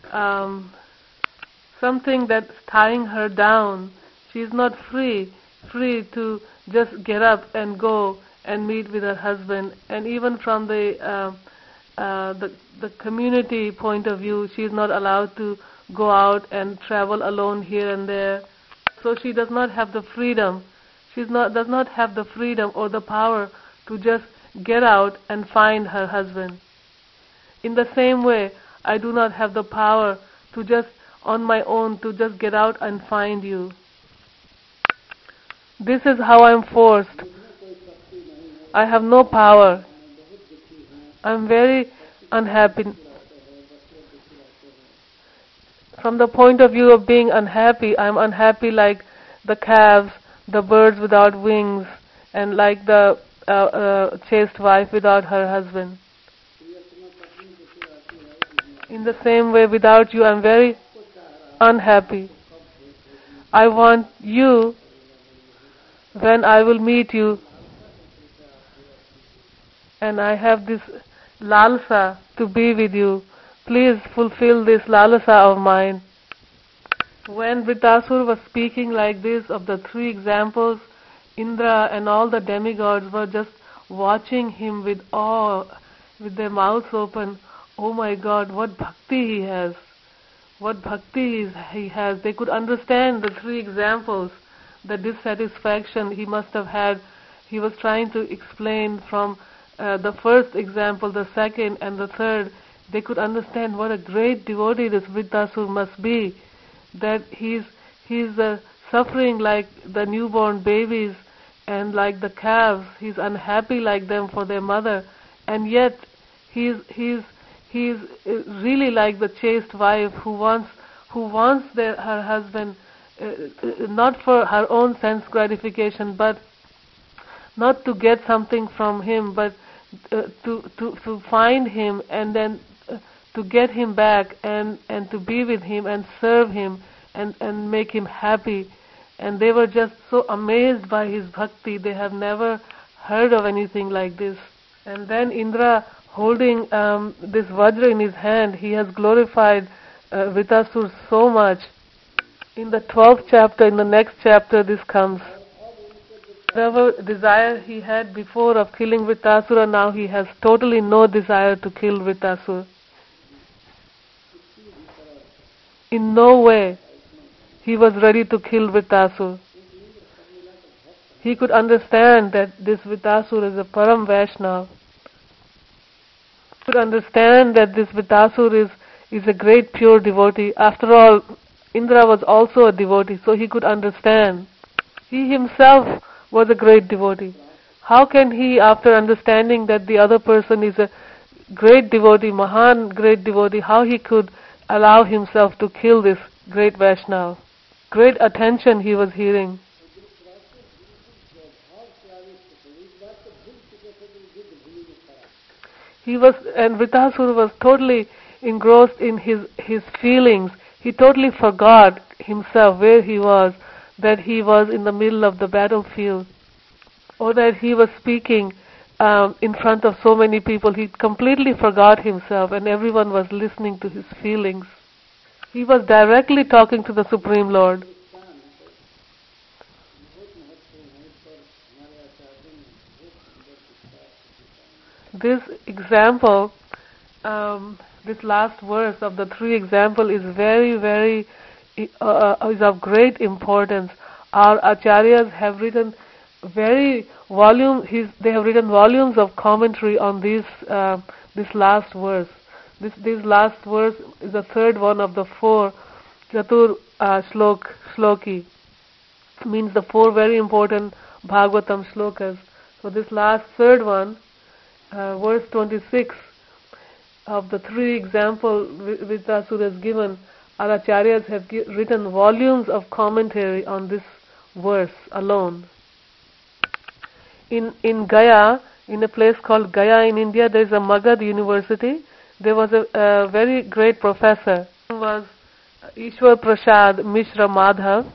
something that's tying her down. She is not free to just get up and go and meet with her husband. And even from the community point of view, she is not allowed to go out and travel alone here and there. So she does not have the freedom. Does not have the freedom or the power to just get out and find her husband. In the same way, I do not have the power to just on my own to just get out and find you. This is how I am forced. I have no power. I am very unhappy. From the point of view of being unhappy, I am unhappy like the calves, the birds without wings, and like the chaste wife without her husband. In the same way, without you, I am very unhappy. I want you when I will meet you, and I have this lalsa to be with you. Please fulfill this lalsa of mine. When Vritasura was speaking like this of the 3 examples, Indra and all the demigods were just watching him with awe, with their mouths open. Oh my God, what bhakti he has! What bhakti he has! They could understand the 3 examples, the dissatisfaction he must have had. He was trying to explain from the 1st example, the 2nd and the 3rd. They could understand what a great devotee this Vritasura must be, that he's suffering like the newborn babies and like the calves. He's unhappy like them for their mother, and yet he's really like the chaste wife who wants her husband not for her own sense gratification, but not to get something from him, but to find him and then to get him back and to be with him and serve him and make him happy. And they were just so amazed by his bhakti. They have never heard of anything like this. And then Indra, holding this vajra in his hand, he has glorified Vritasura so much. In the 12th chapter, in the next chapter, this comes. Whatever desire he had before of killing Vritasura, now he has totally no desire to kill Vritasura. In no way he was ready to kill Vritasura. He could understand that this Vritasura is a Param Vaishnava. He could understand that this Vritasura is a great pure devotee. After all, Indra was also a devotee, so he could understand. He himself was a great devotee. How can he, after understanding that the other person is a great devotee, Mahan great devotee, how he could allow himself to kill this great Vaishnava? Great attention he was hearing. And Vritasura was totally engrossed in his feelings. He totally forgot himself, where he was, that he was in the middle of the battlefield, or that he was speaking in front of so many people. He completely forgot himself, and everyone was listening to his feelings. He was directly talking to the Supreme Lord. This example, this last verse of the three example is very is of great importance. Our acharyas have written they have written volumes of commentary on this last verse. This last verse is the third one of the four Chatur shloki, means the four very important Bhagavatam shlokas. So this last third one, verse 26 of the three example Vritasura has given, our acharyas have written volumes of commentary on this verse alone. In Gaya, in a place called Gaya in India, there is a Magad University. There was a very great professor. He was Ishwar Prasad Mishra Madhav.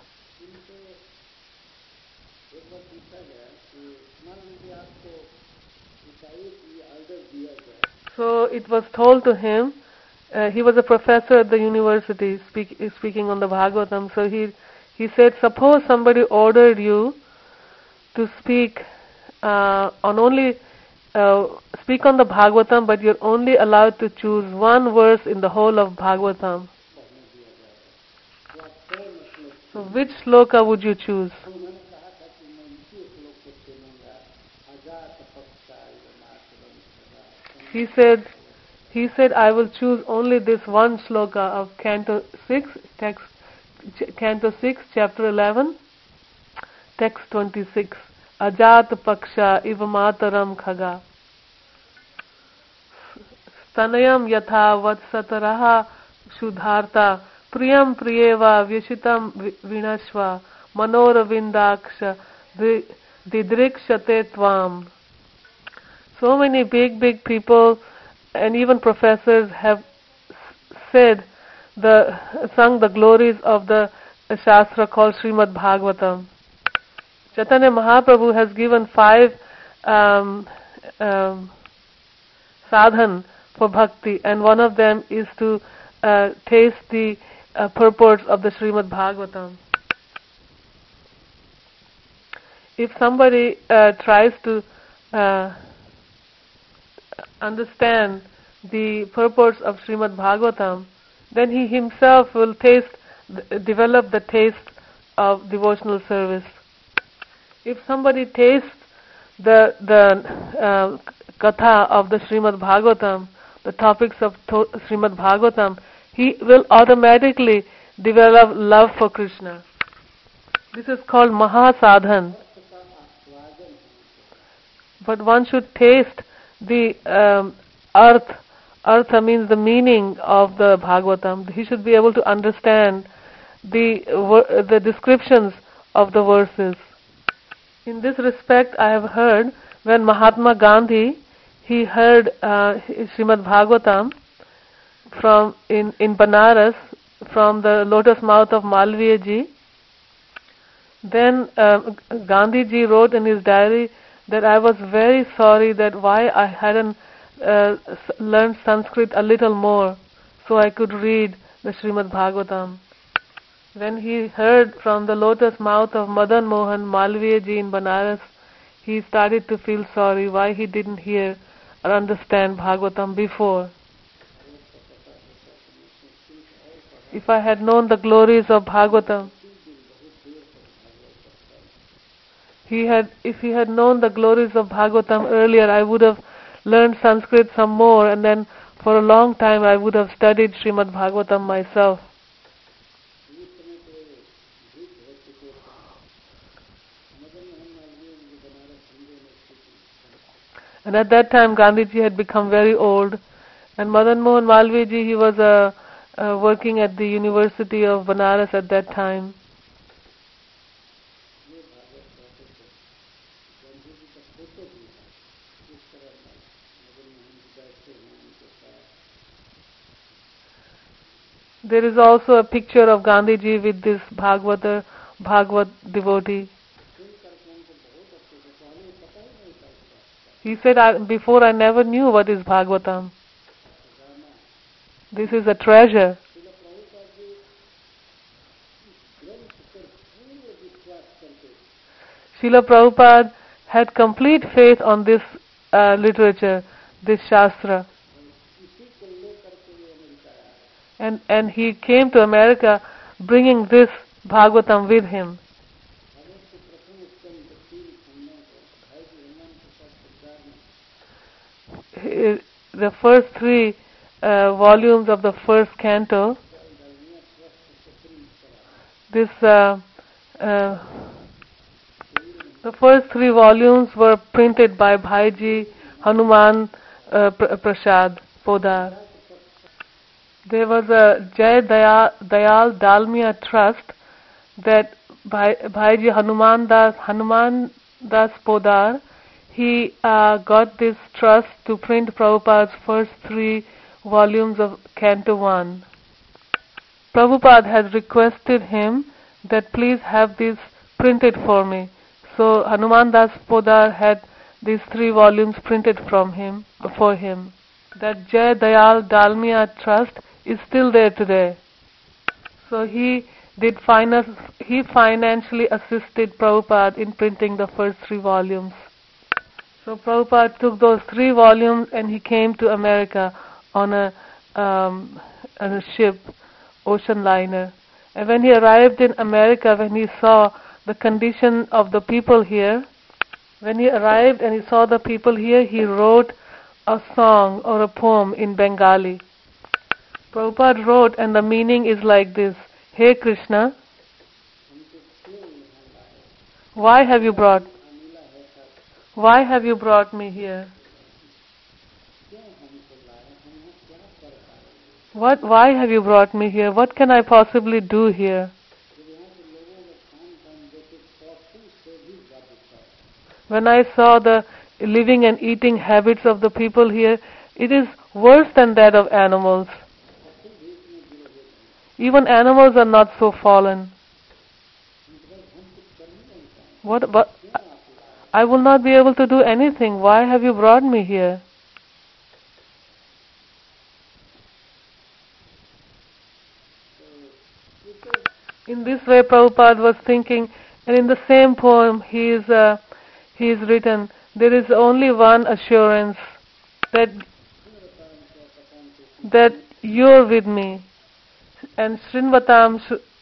So it was told to him, he was a professor at the university speaking on the Bhagavatam. So he said, suppose somebody ordered you to speak speak on the Bhagavatam, but you're only allowed to choose one verse in the whole of Bhagavatam. So which sloka would you choose? He said, I will choose only this one sloka of Canto 6, chapter 11, text 26. Ajat paksha iva mataram khaga. Stanayam yatha vatsataraha shudharta priyam priyeva vyashitam vinashva manoravindaksha didrikshate tvam. So many big people and even professors have sung the glories of the Shastra called Srimad Bhagavatam. Chaitanya Mahaprabhu has given 5 sadhan for bhakti, and one of them is to taste the purports of the Srimad Bhagavatam. If somebody tries to understand the purports of Srimad Bhagavatam, then he himself will develop the taste of devotional service. If somebody tastes the katha of the Srimad Bhagavatam, the topics of Srimad Bhagavatam, he will automatically develop love for Krishna. This is called Mahasadhan. But one should taste the artha means the meaning of the Bhagavatam. He should be able to understand the descriptions of the verses. In this respect, I have heard when Mahatma Gandhi, he heard Srimad Bhagavatam in Banaras from the lotus mouth of Malviya ji. Then Gandhi ji wrote in his diary that I was very sorry that why I hadn't learned Sanskrit a little more so I could read the Srimad Bhagavatam. When he heard from the lotus mouth of Madan Mohan Malviya ji in Banaras, he started to feel sorry why he didn't hear or understand Bhagavatam before. If I had known the glories of Bhagavatam, if he had known the glories of Bhagavatam earlier, I would have learned Sanskrit some more, and then for a long time I would have studied Srimad Bhagavatam myself. And at that time, Gandhiji had become very old, and Madan Mohan Malviya ji, he was working at the University of Banaras at that time. There is also a picture of Gandhiji with this Bhagavad devotee. He said, before I never knew what is Bhagavatam. This is a treasure. Srila Prabhupada had complete faith on this literature, this Shastra. And he came to America bringing this Bhagavatam with him. The first three volumes of the first canto, the first three volumes were printed by Bhaiji Hanuman Prasad Podar. There was a Jai Dayal Dalmia Trust that Bhaiji Hanuman Das Podar, he got this trust to print Prabhupada's first three volumes of Canto 1. Prabhupada had requested him that please have this printed for me. So Hanuman Das Podar had these three volumes printed for him. That Jai Dayal Dalmia Trust is still there today. So he financially assisted Prabhupada in printing the first three volumes. So Prabhupada took those three volumes and he came to America on a ship, ocean liner. And when he arrived in America, when he saw the condition of the people here, he wrote a song or a poem in Bengali. Prabhupada wrote, and the meaning is like this: Hey Krishna, why have you brought me here? Why have you brought me here? What can I possibly do here? When I saw the living and eating habits of the people here, it is worse than that of animals. Even animals are not so fallen. But I will not be able to do anything. Why have you brought me here? In this way Prabhupada was thinking, and in the same poem he is written, there is only one assurance, that you're with me. And Srinvatam,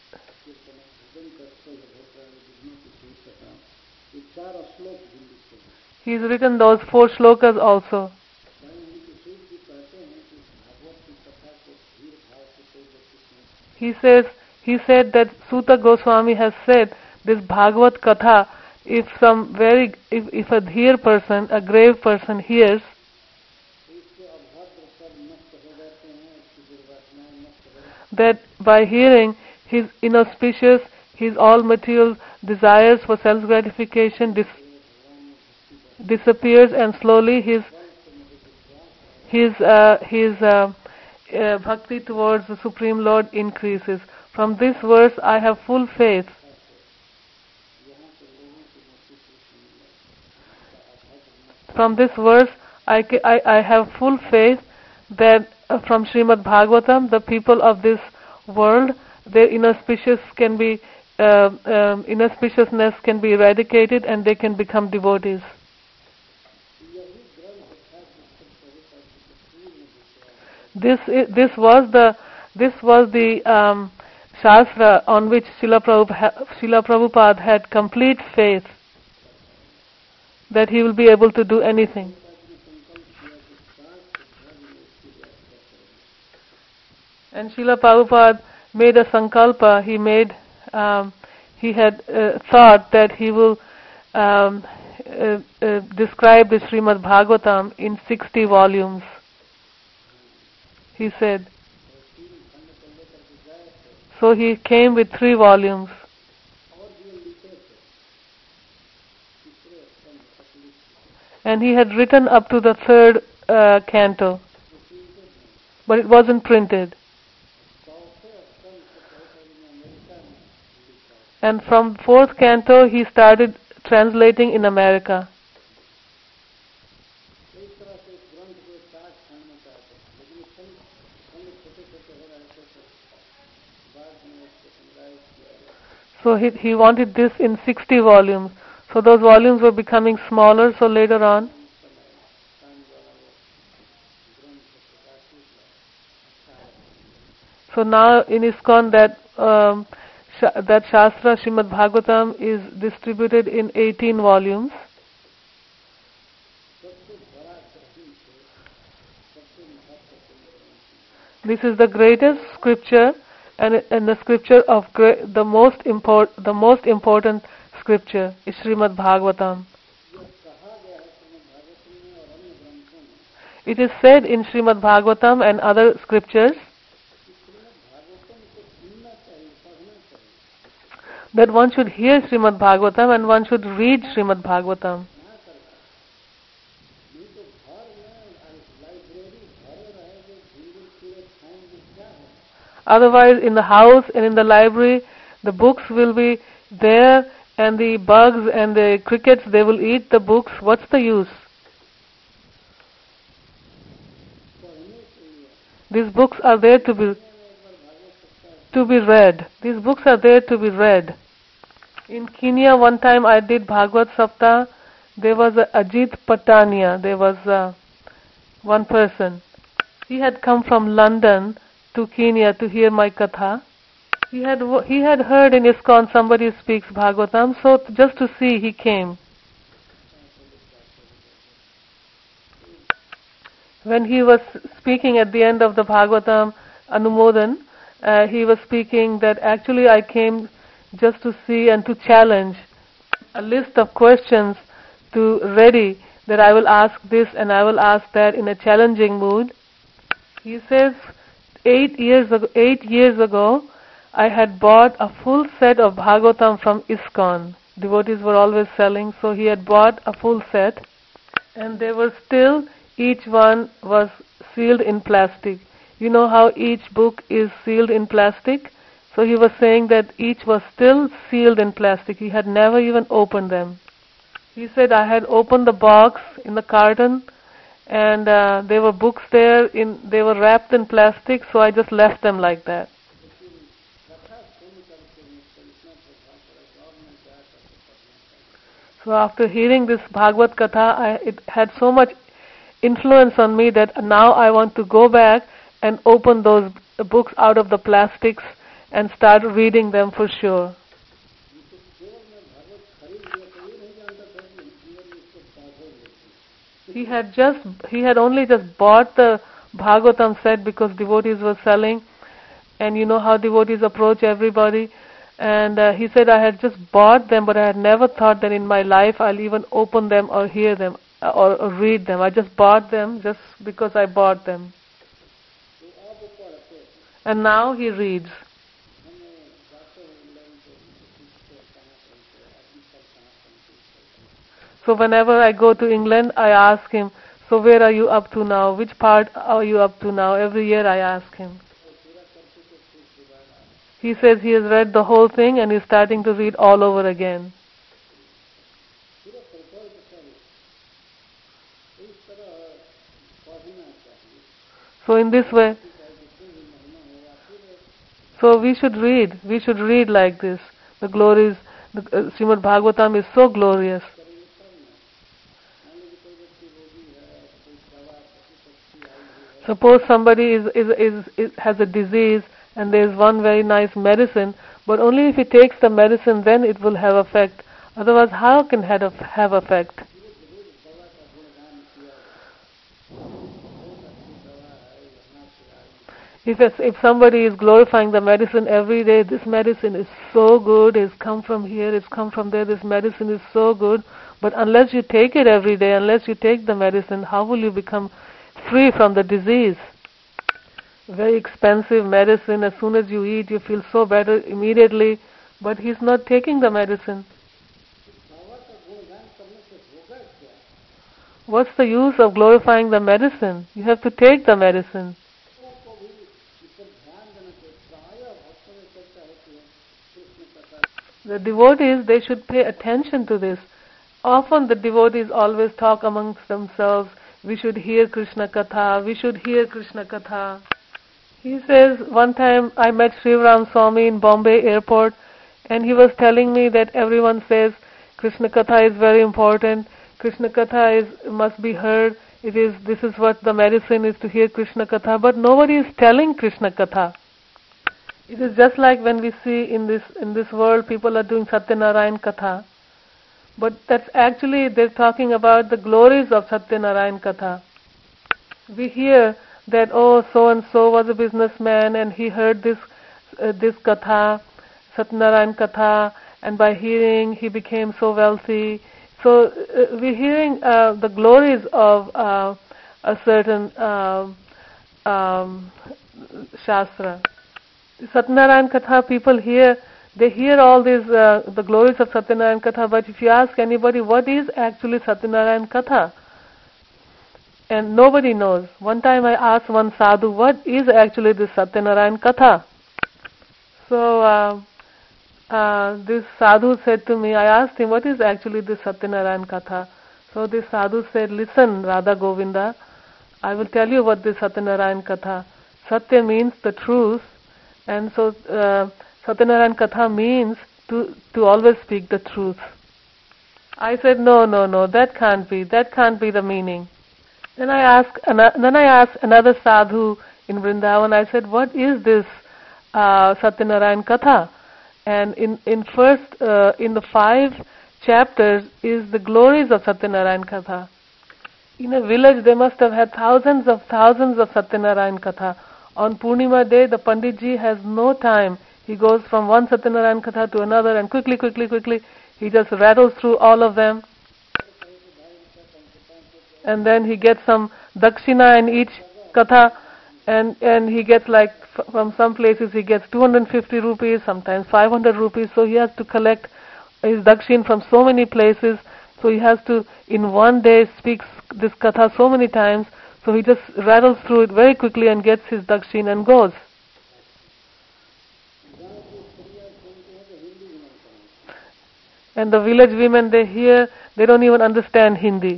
he's written those 4 shlokas also. He said that Suta Goswami has said this Bhagavad Katha, if a dheer person, a grave person hears, that by hearing his all material desires for self-gratification disappears, and slowly his bhakti towards the Supreme Lord increases. From this verse I have full faith. From this verse I have full faith that from Srimad Bhagavatam, the people of this world, their inauspiciousness can be eradicated and they can become devotees. This was the Shastra on which Srila Prabhupada had complete faith that he will be able to do anything. And Srila Prabhupada made a sankalpa. He had thought that he will describe the Srimad Bhagavatam in 60 volumes. He said. So he came with 3 volumes. And he had written up to the 3rd canto, but it wasn't printed. And from fourth canto he started translating in America. So he wanted this in 60 volumes. So those volumes were becoming smaller, so later on. So now in ISKCON that Shastra Srimad Bhagavatam is distributed in 18 volumes. This is the greatest scripture and the scripture of the most important scripture is Srimad Bhagavatam. It is said in Srimad Bhagavatam and other scriptures that one should hear Srimad Bhagavatam and one should read Srimad Bhagavatam. Otherwise, in the house and in the library, the books will be there and the bugs and the crickets, they will eat the books. What's the use? These books are there to be read. These books are there to be read. In Kenya, one time I did Bhagavad Saptah. There was Ajit Patania. There was one person. He had come from London to Kenya to hear my katha. He had heard in ISKCON somebody speaks Bhagavatam, so just to see he came. When he was speaking at the end of the Bhagavatam Anumodan, he was speaking that actually I came just to see and to challenge a list of questions to ready that I will ask this and I will ask that in a challenging mood. He says 8 years ago I had bought a full set of Bhagavatam from ISKCON. Devotees were always selling, so he had bought a full set and they were still, each one was sealed in plastic. You know how each book is sealed in plastic? So he was saying that each was still sealed in plastic. He had never even opened them. He said, I had opened the box in the carton and there were books there, they were wrapped in plastic, so I just left them like that. So after hearing this Bhagavad Katha, it had so much influence on me that now I want to go back and open those books out of the plastics and start reading them for sure. He had only just bought the Bhagavatam set because devotees were selling, and you know how devotees approach everybody. And he said, I had just bought them, but I had never thought that in my life I'll even open them or hear them or read them. I just bought them just because I bought them. And now he reads. So whenever I go to England, I ask him, so where are you up to now? Which part are you up to now? Every year I ask him. He says he has read the whole thing and is starting to read all over again. So in this way, so we should read like this. The glories, Srimad Bhagavatam is so glorious. Suppose somebody has a disease and there is one very nice medicine, but only if he takes the medicine then it will have effect. Otherwise, how can it have effect? If somebody is glorifying the medicine every day, this medicine is so good, it's come from here, it's come from there, this medicine is so good, but unless you take it every day, unless you take the medicine, how will you become free from the disease? Very expensive medicine, as soon as you eat, you feel so better immediately, but he's not taking the medicine. What's the use of glorifying the medicine? You have to take the medicine. The devotees, they should pay attention to this. Often the devotees always talk amongst themselves, we should hear Krishna Katha, we should hear Krishna Katha. He says, one time I met Srivaram Swami in Bombay airport, and he was telling me that everyone says Krishna Katha is very important, Krishna Katha must be heard, this is what the medicine is, to hear Krishna Katha, but nobody is telling Krishna Katha. It is just like when we see in this world people are doing Satyanarayan Katha, but that's actually, they're talking about the glories of Satyanarayan Katha. We hear that, oh, so-and-so was a businessman and he heard this Katha, Satyanarayan Katha, and by hearing he became so wealthy. So we're hearing the glories of a certain Shastra. Satyanarayan Katha, people hear, they hear all these, the glories of Satyanarayan Katha, but if you ask anybody what is actually Satyanarayan Katha, and nobody knows. One time I asked one sadhu, what is actually this Satyanarayan Katha? So this sadhu said to me, I asked him, what is actually this Satyanarayan Katha? So this sadhu said, listen, Radha Govinda, I will tell you what this Satyanarayan Katha. Satya means the truth, and so Satyanarayan Katha means to always speak the truth. I said, no, that can't be the meaning. Then I asked another sadhu in Vrindavan, I said, what is this Satyanarayan Katha? And in the 5 chapters is the glories of Satyanarayan Katha. In a village they must have had thousands of Satyanarayan Katha. On Purnima day the Panditji has no time. He goes from one Satyanarayan Katha to another and quickly he just rattles through all of them. And then he gets some dakshina in each katha, and he gets from some places he gets 250 rupees, sometimes 500 rupees, so he has to collect his dakshin from so many places, so he has to in one day speak this katha so many times, so he just rattles through it very quickly and gets his dakshin and goes. And the village women, they hear, they don't even understand Hindi.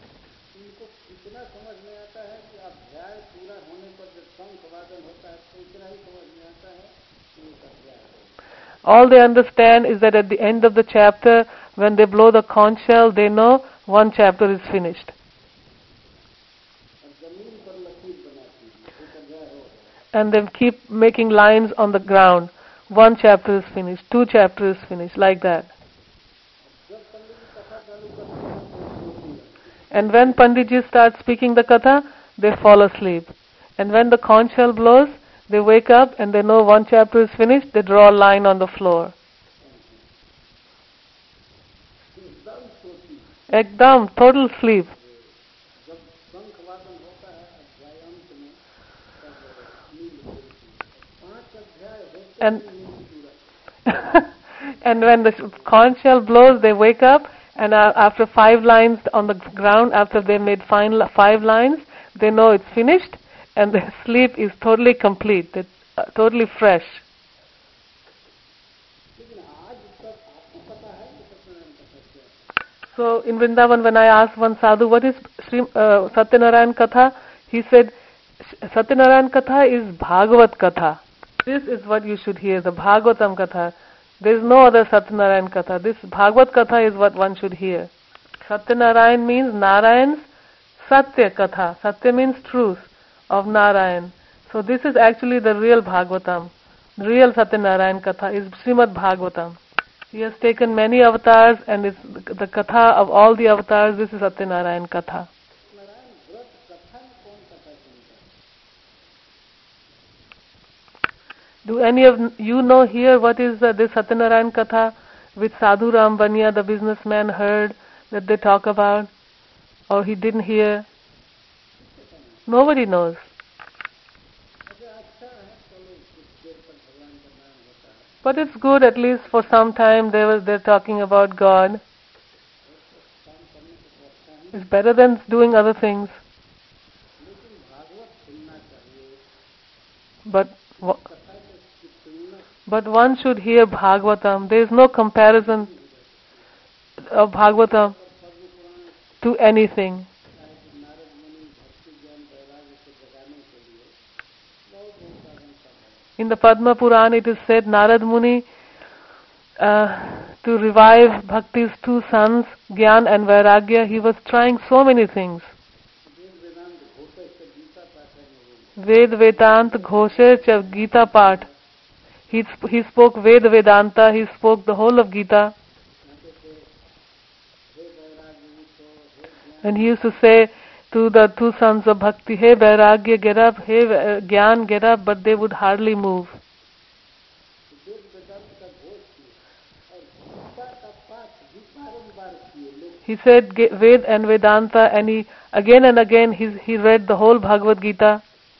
All they understand is that at the end of the chapter, when they blow the conch shell, they know one chapter is finished. And they keep making lines on the ground. One chapter is finished, 2 chapters is finished, like that. And when Panditji starts speaking the katha, they fall asleep. And when the conch shell blows, they wake up and they know one chapter is finished, they draw a line on the floor. Ekdam, total sleep. And and when the conch shell blows, they wake up, and after 5 lines on the ground, after they made 5 lines, they know it's finished, and their sleep is totally complete, it's totally fresh. So in Vrindavan, when I asked one sadhu, what is Satyanarayan Katha? He said, Satyanarayan Katha is Bhagavat Katha. This is what you should hear, the Bhagavatam Katha. There is no other Satyanarayan Katha. This Bhagavat Katha is what one should hear. Satyanarayan means Narayan's Satya Katha. Satya means truth of Narayan. So this is actually the real Bhagavatam. The real Satyanarayan Katha is Srimad Bhagavatam. He has taken many avatars, and it's the Katha of all the avatars. This is Satyanarayan Katha. Do any of you know here what is this Satyanarayan Katha which Sadhu Ram Bania, the businessman, heard that they talk about? Or he didn't hear? Nobody knows. But it's good, at least for some time they're talking about God. It's better than doing other things. But But one should hear Bhagavatam. There is no comparison of Bhagavatam to anything. In the Padma Purana it is said Narad Muni to revive Bhakti's two sons, Gyan and Vairagya, he was trying so many things. Ved Vedant Ghoshe Cha Gita Path. He spoke Ved Vedanta, he spoke the whole of Gita. And he used to say to the two sons of Bhakti, hey Vairagya, get up, hey Gyan, get up, but they would hardly move. He said Ved and Vedanta, and he again and again he read the whole Bhagavad Gita.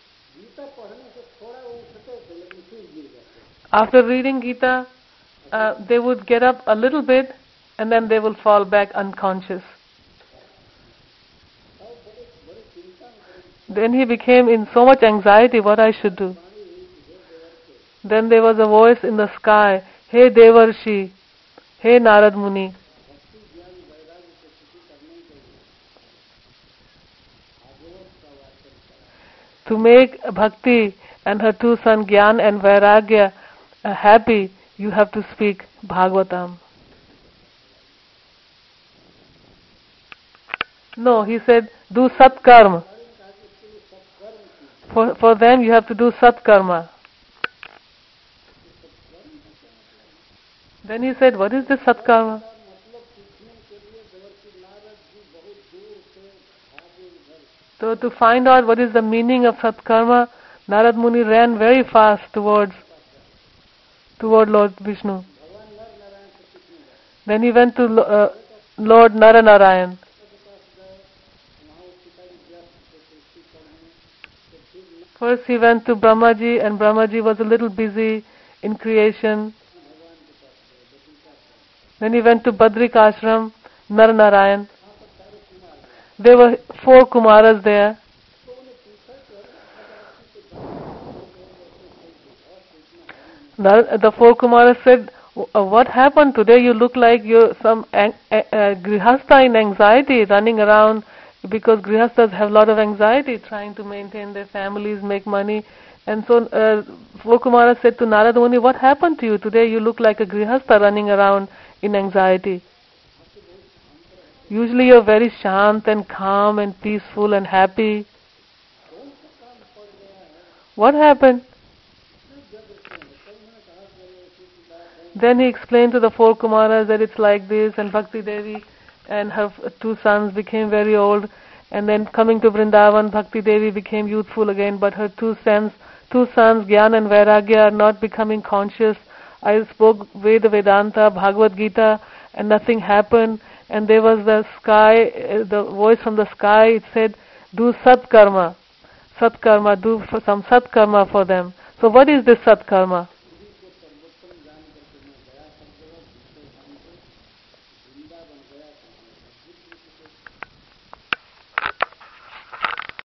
After reading Gita, they would get up a little bit and then they will fall back unconscious. Then he became in so much anxiety what I should do. Then there was a voice in the sky, hey Devarshi, hey Narad Muni. To make Bhakti and her two sons Gyan and Vairagya happy, you have to speak Bhagavatam. No, he said, do Satkarma. For them you have to do Satkarma. Then he said, what is this Satkarma? So to find out what is the meaning of Satkarma, Narad Muni ran very fast toward Lord Vishnu. Then he went to Lord Naranarayan. First he went to Brahmaji, and Brahmaji was a little busy in creation. Then he went to Badrik Ashram, Naranarayan. There were 4 Kumaras there. The 4 Kumaras said, what happened today? You look like you're some grihastha in anxiety, running around, because grihasthas have a lot of anxiety trying to maintain their families, make money. And so 4 Kumaras said to Narad Muni, what happened to you today? You look like a grihastha running around in anxiety. Usually you're very shant and calm and peaceful and happy. What happened? Then he explained to the 4 Kumaras that it's like this, and Bhakti Devi and her 2 sons became very old, and then coming to Vrindavan, Bhakti Devi became youthful again, but her 2 sons, Gyan and Vairagya, are not becoming conscious. I spoke Veda Vedanta, Bhagavad Gita, and nothing happened. And there was the sky, the voice from the sky, it said, do Satkarma. Satkarma, do some Satkarma for them. So what is this Satkarma?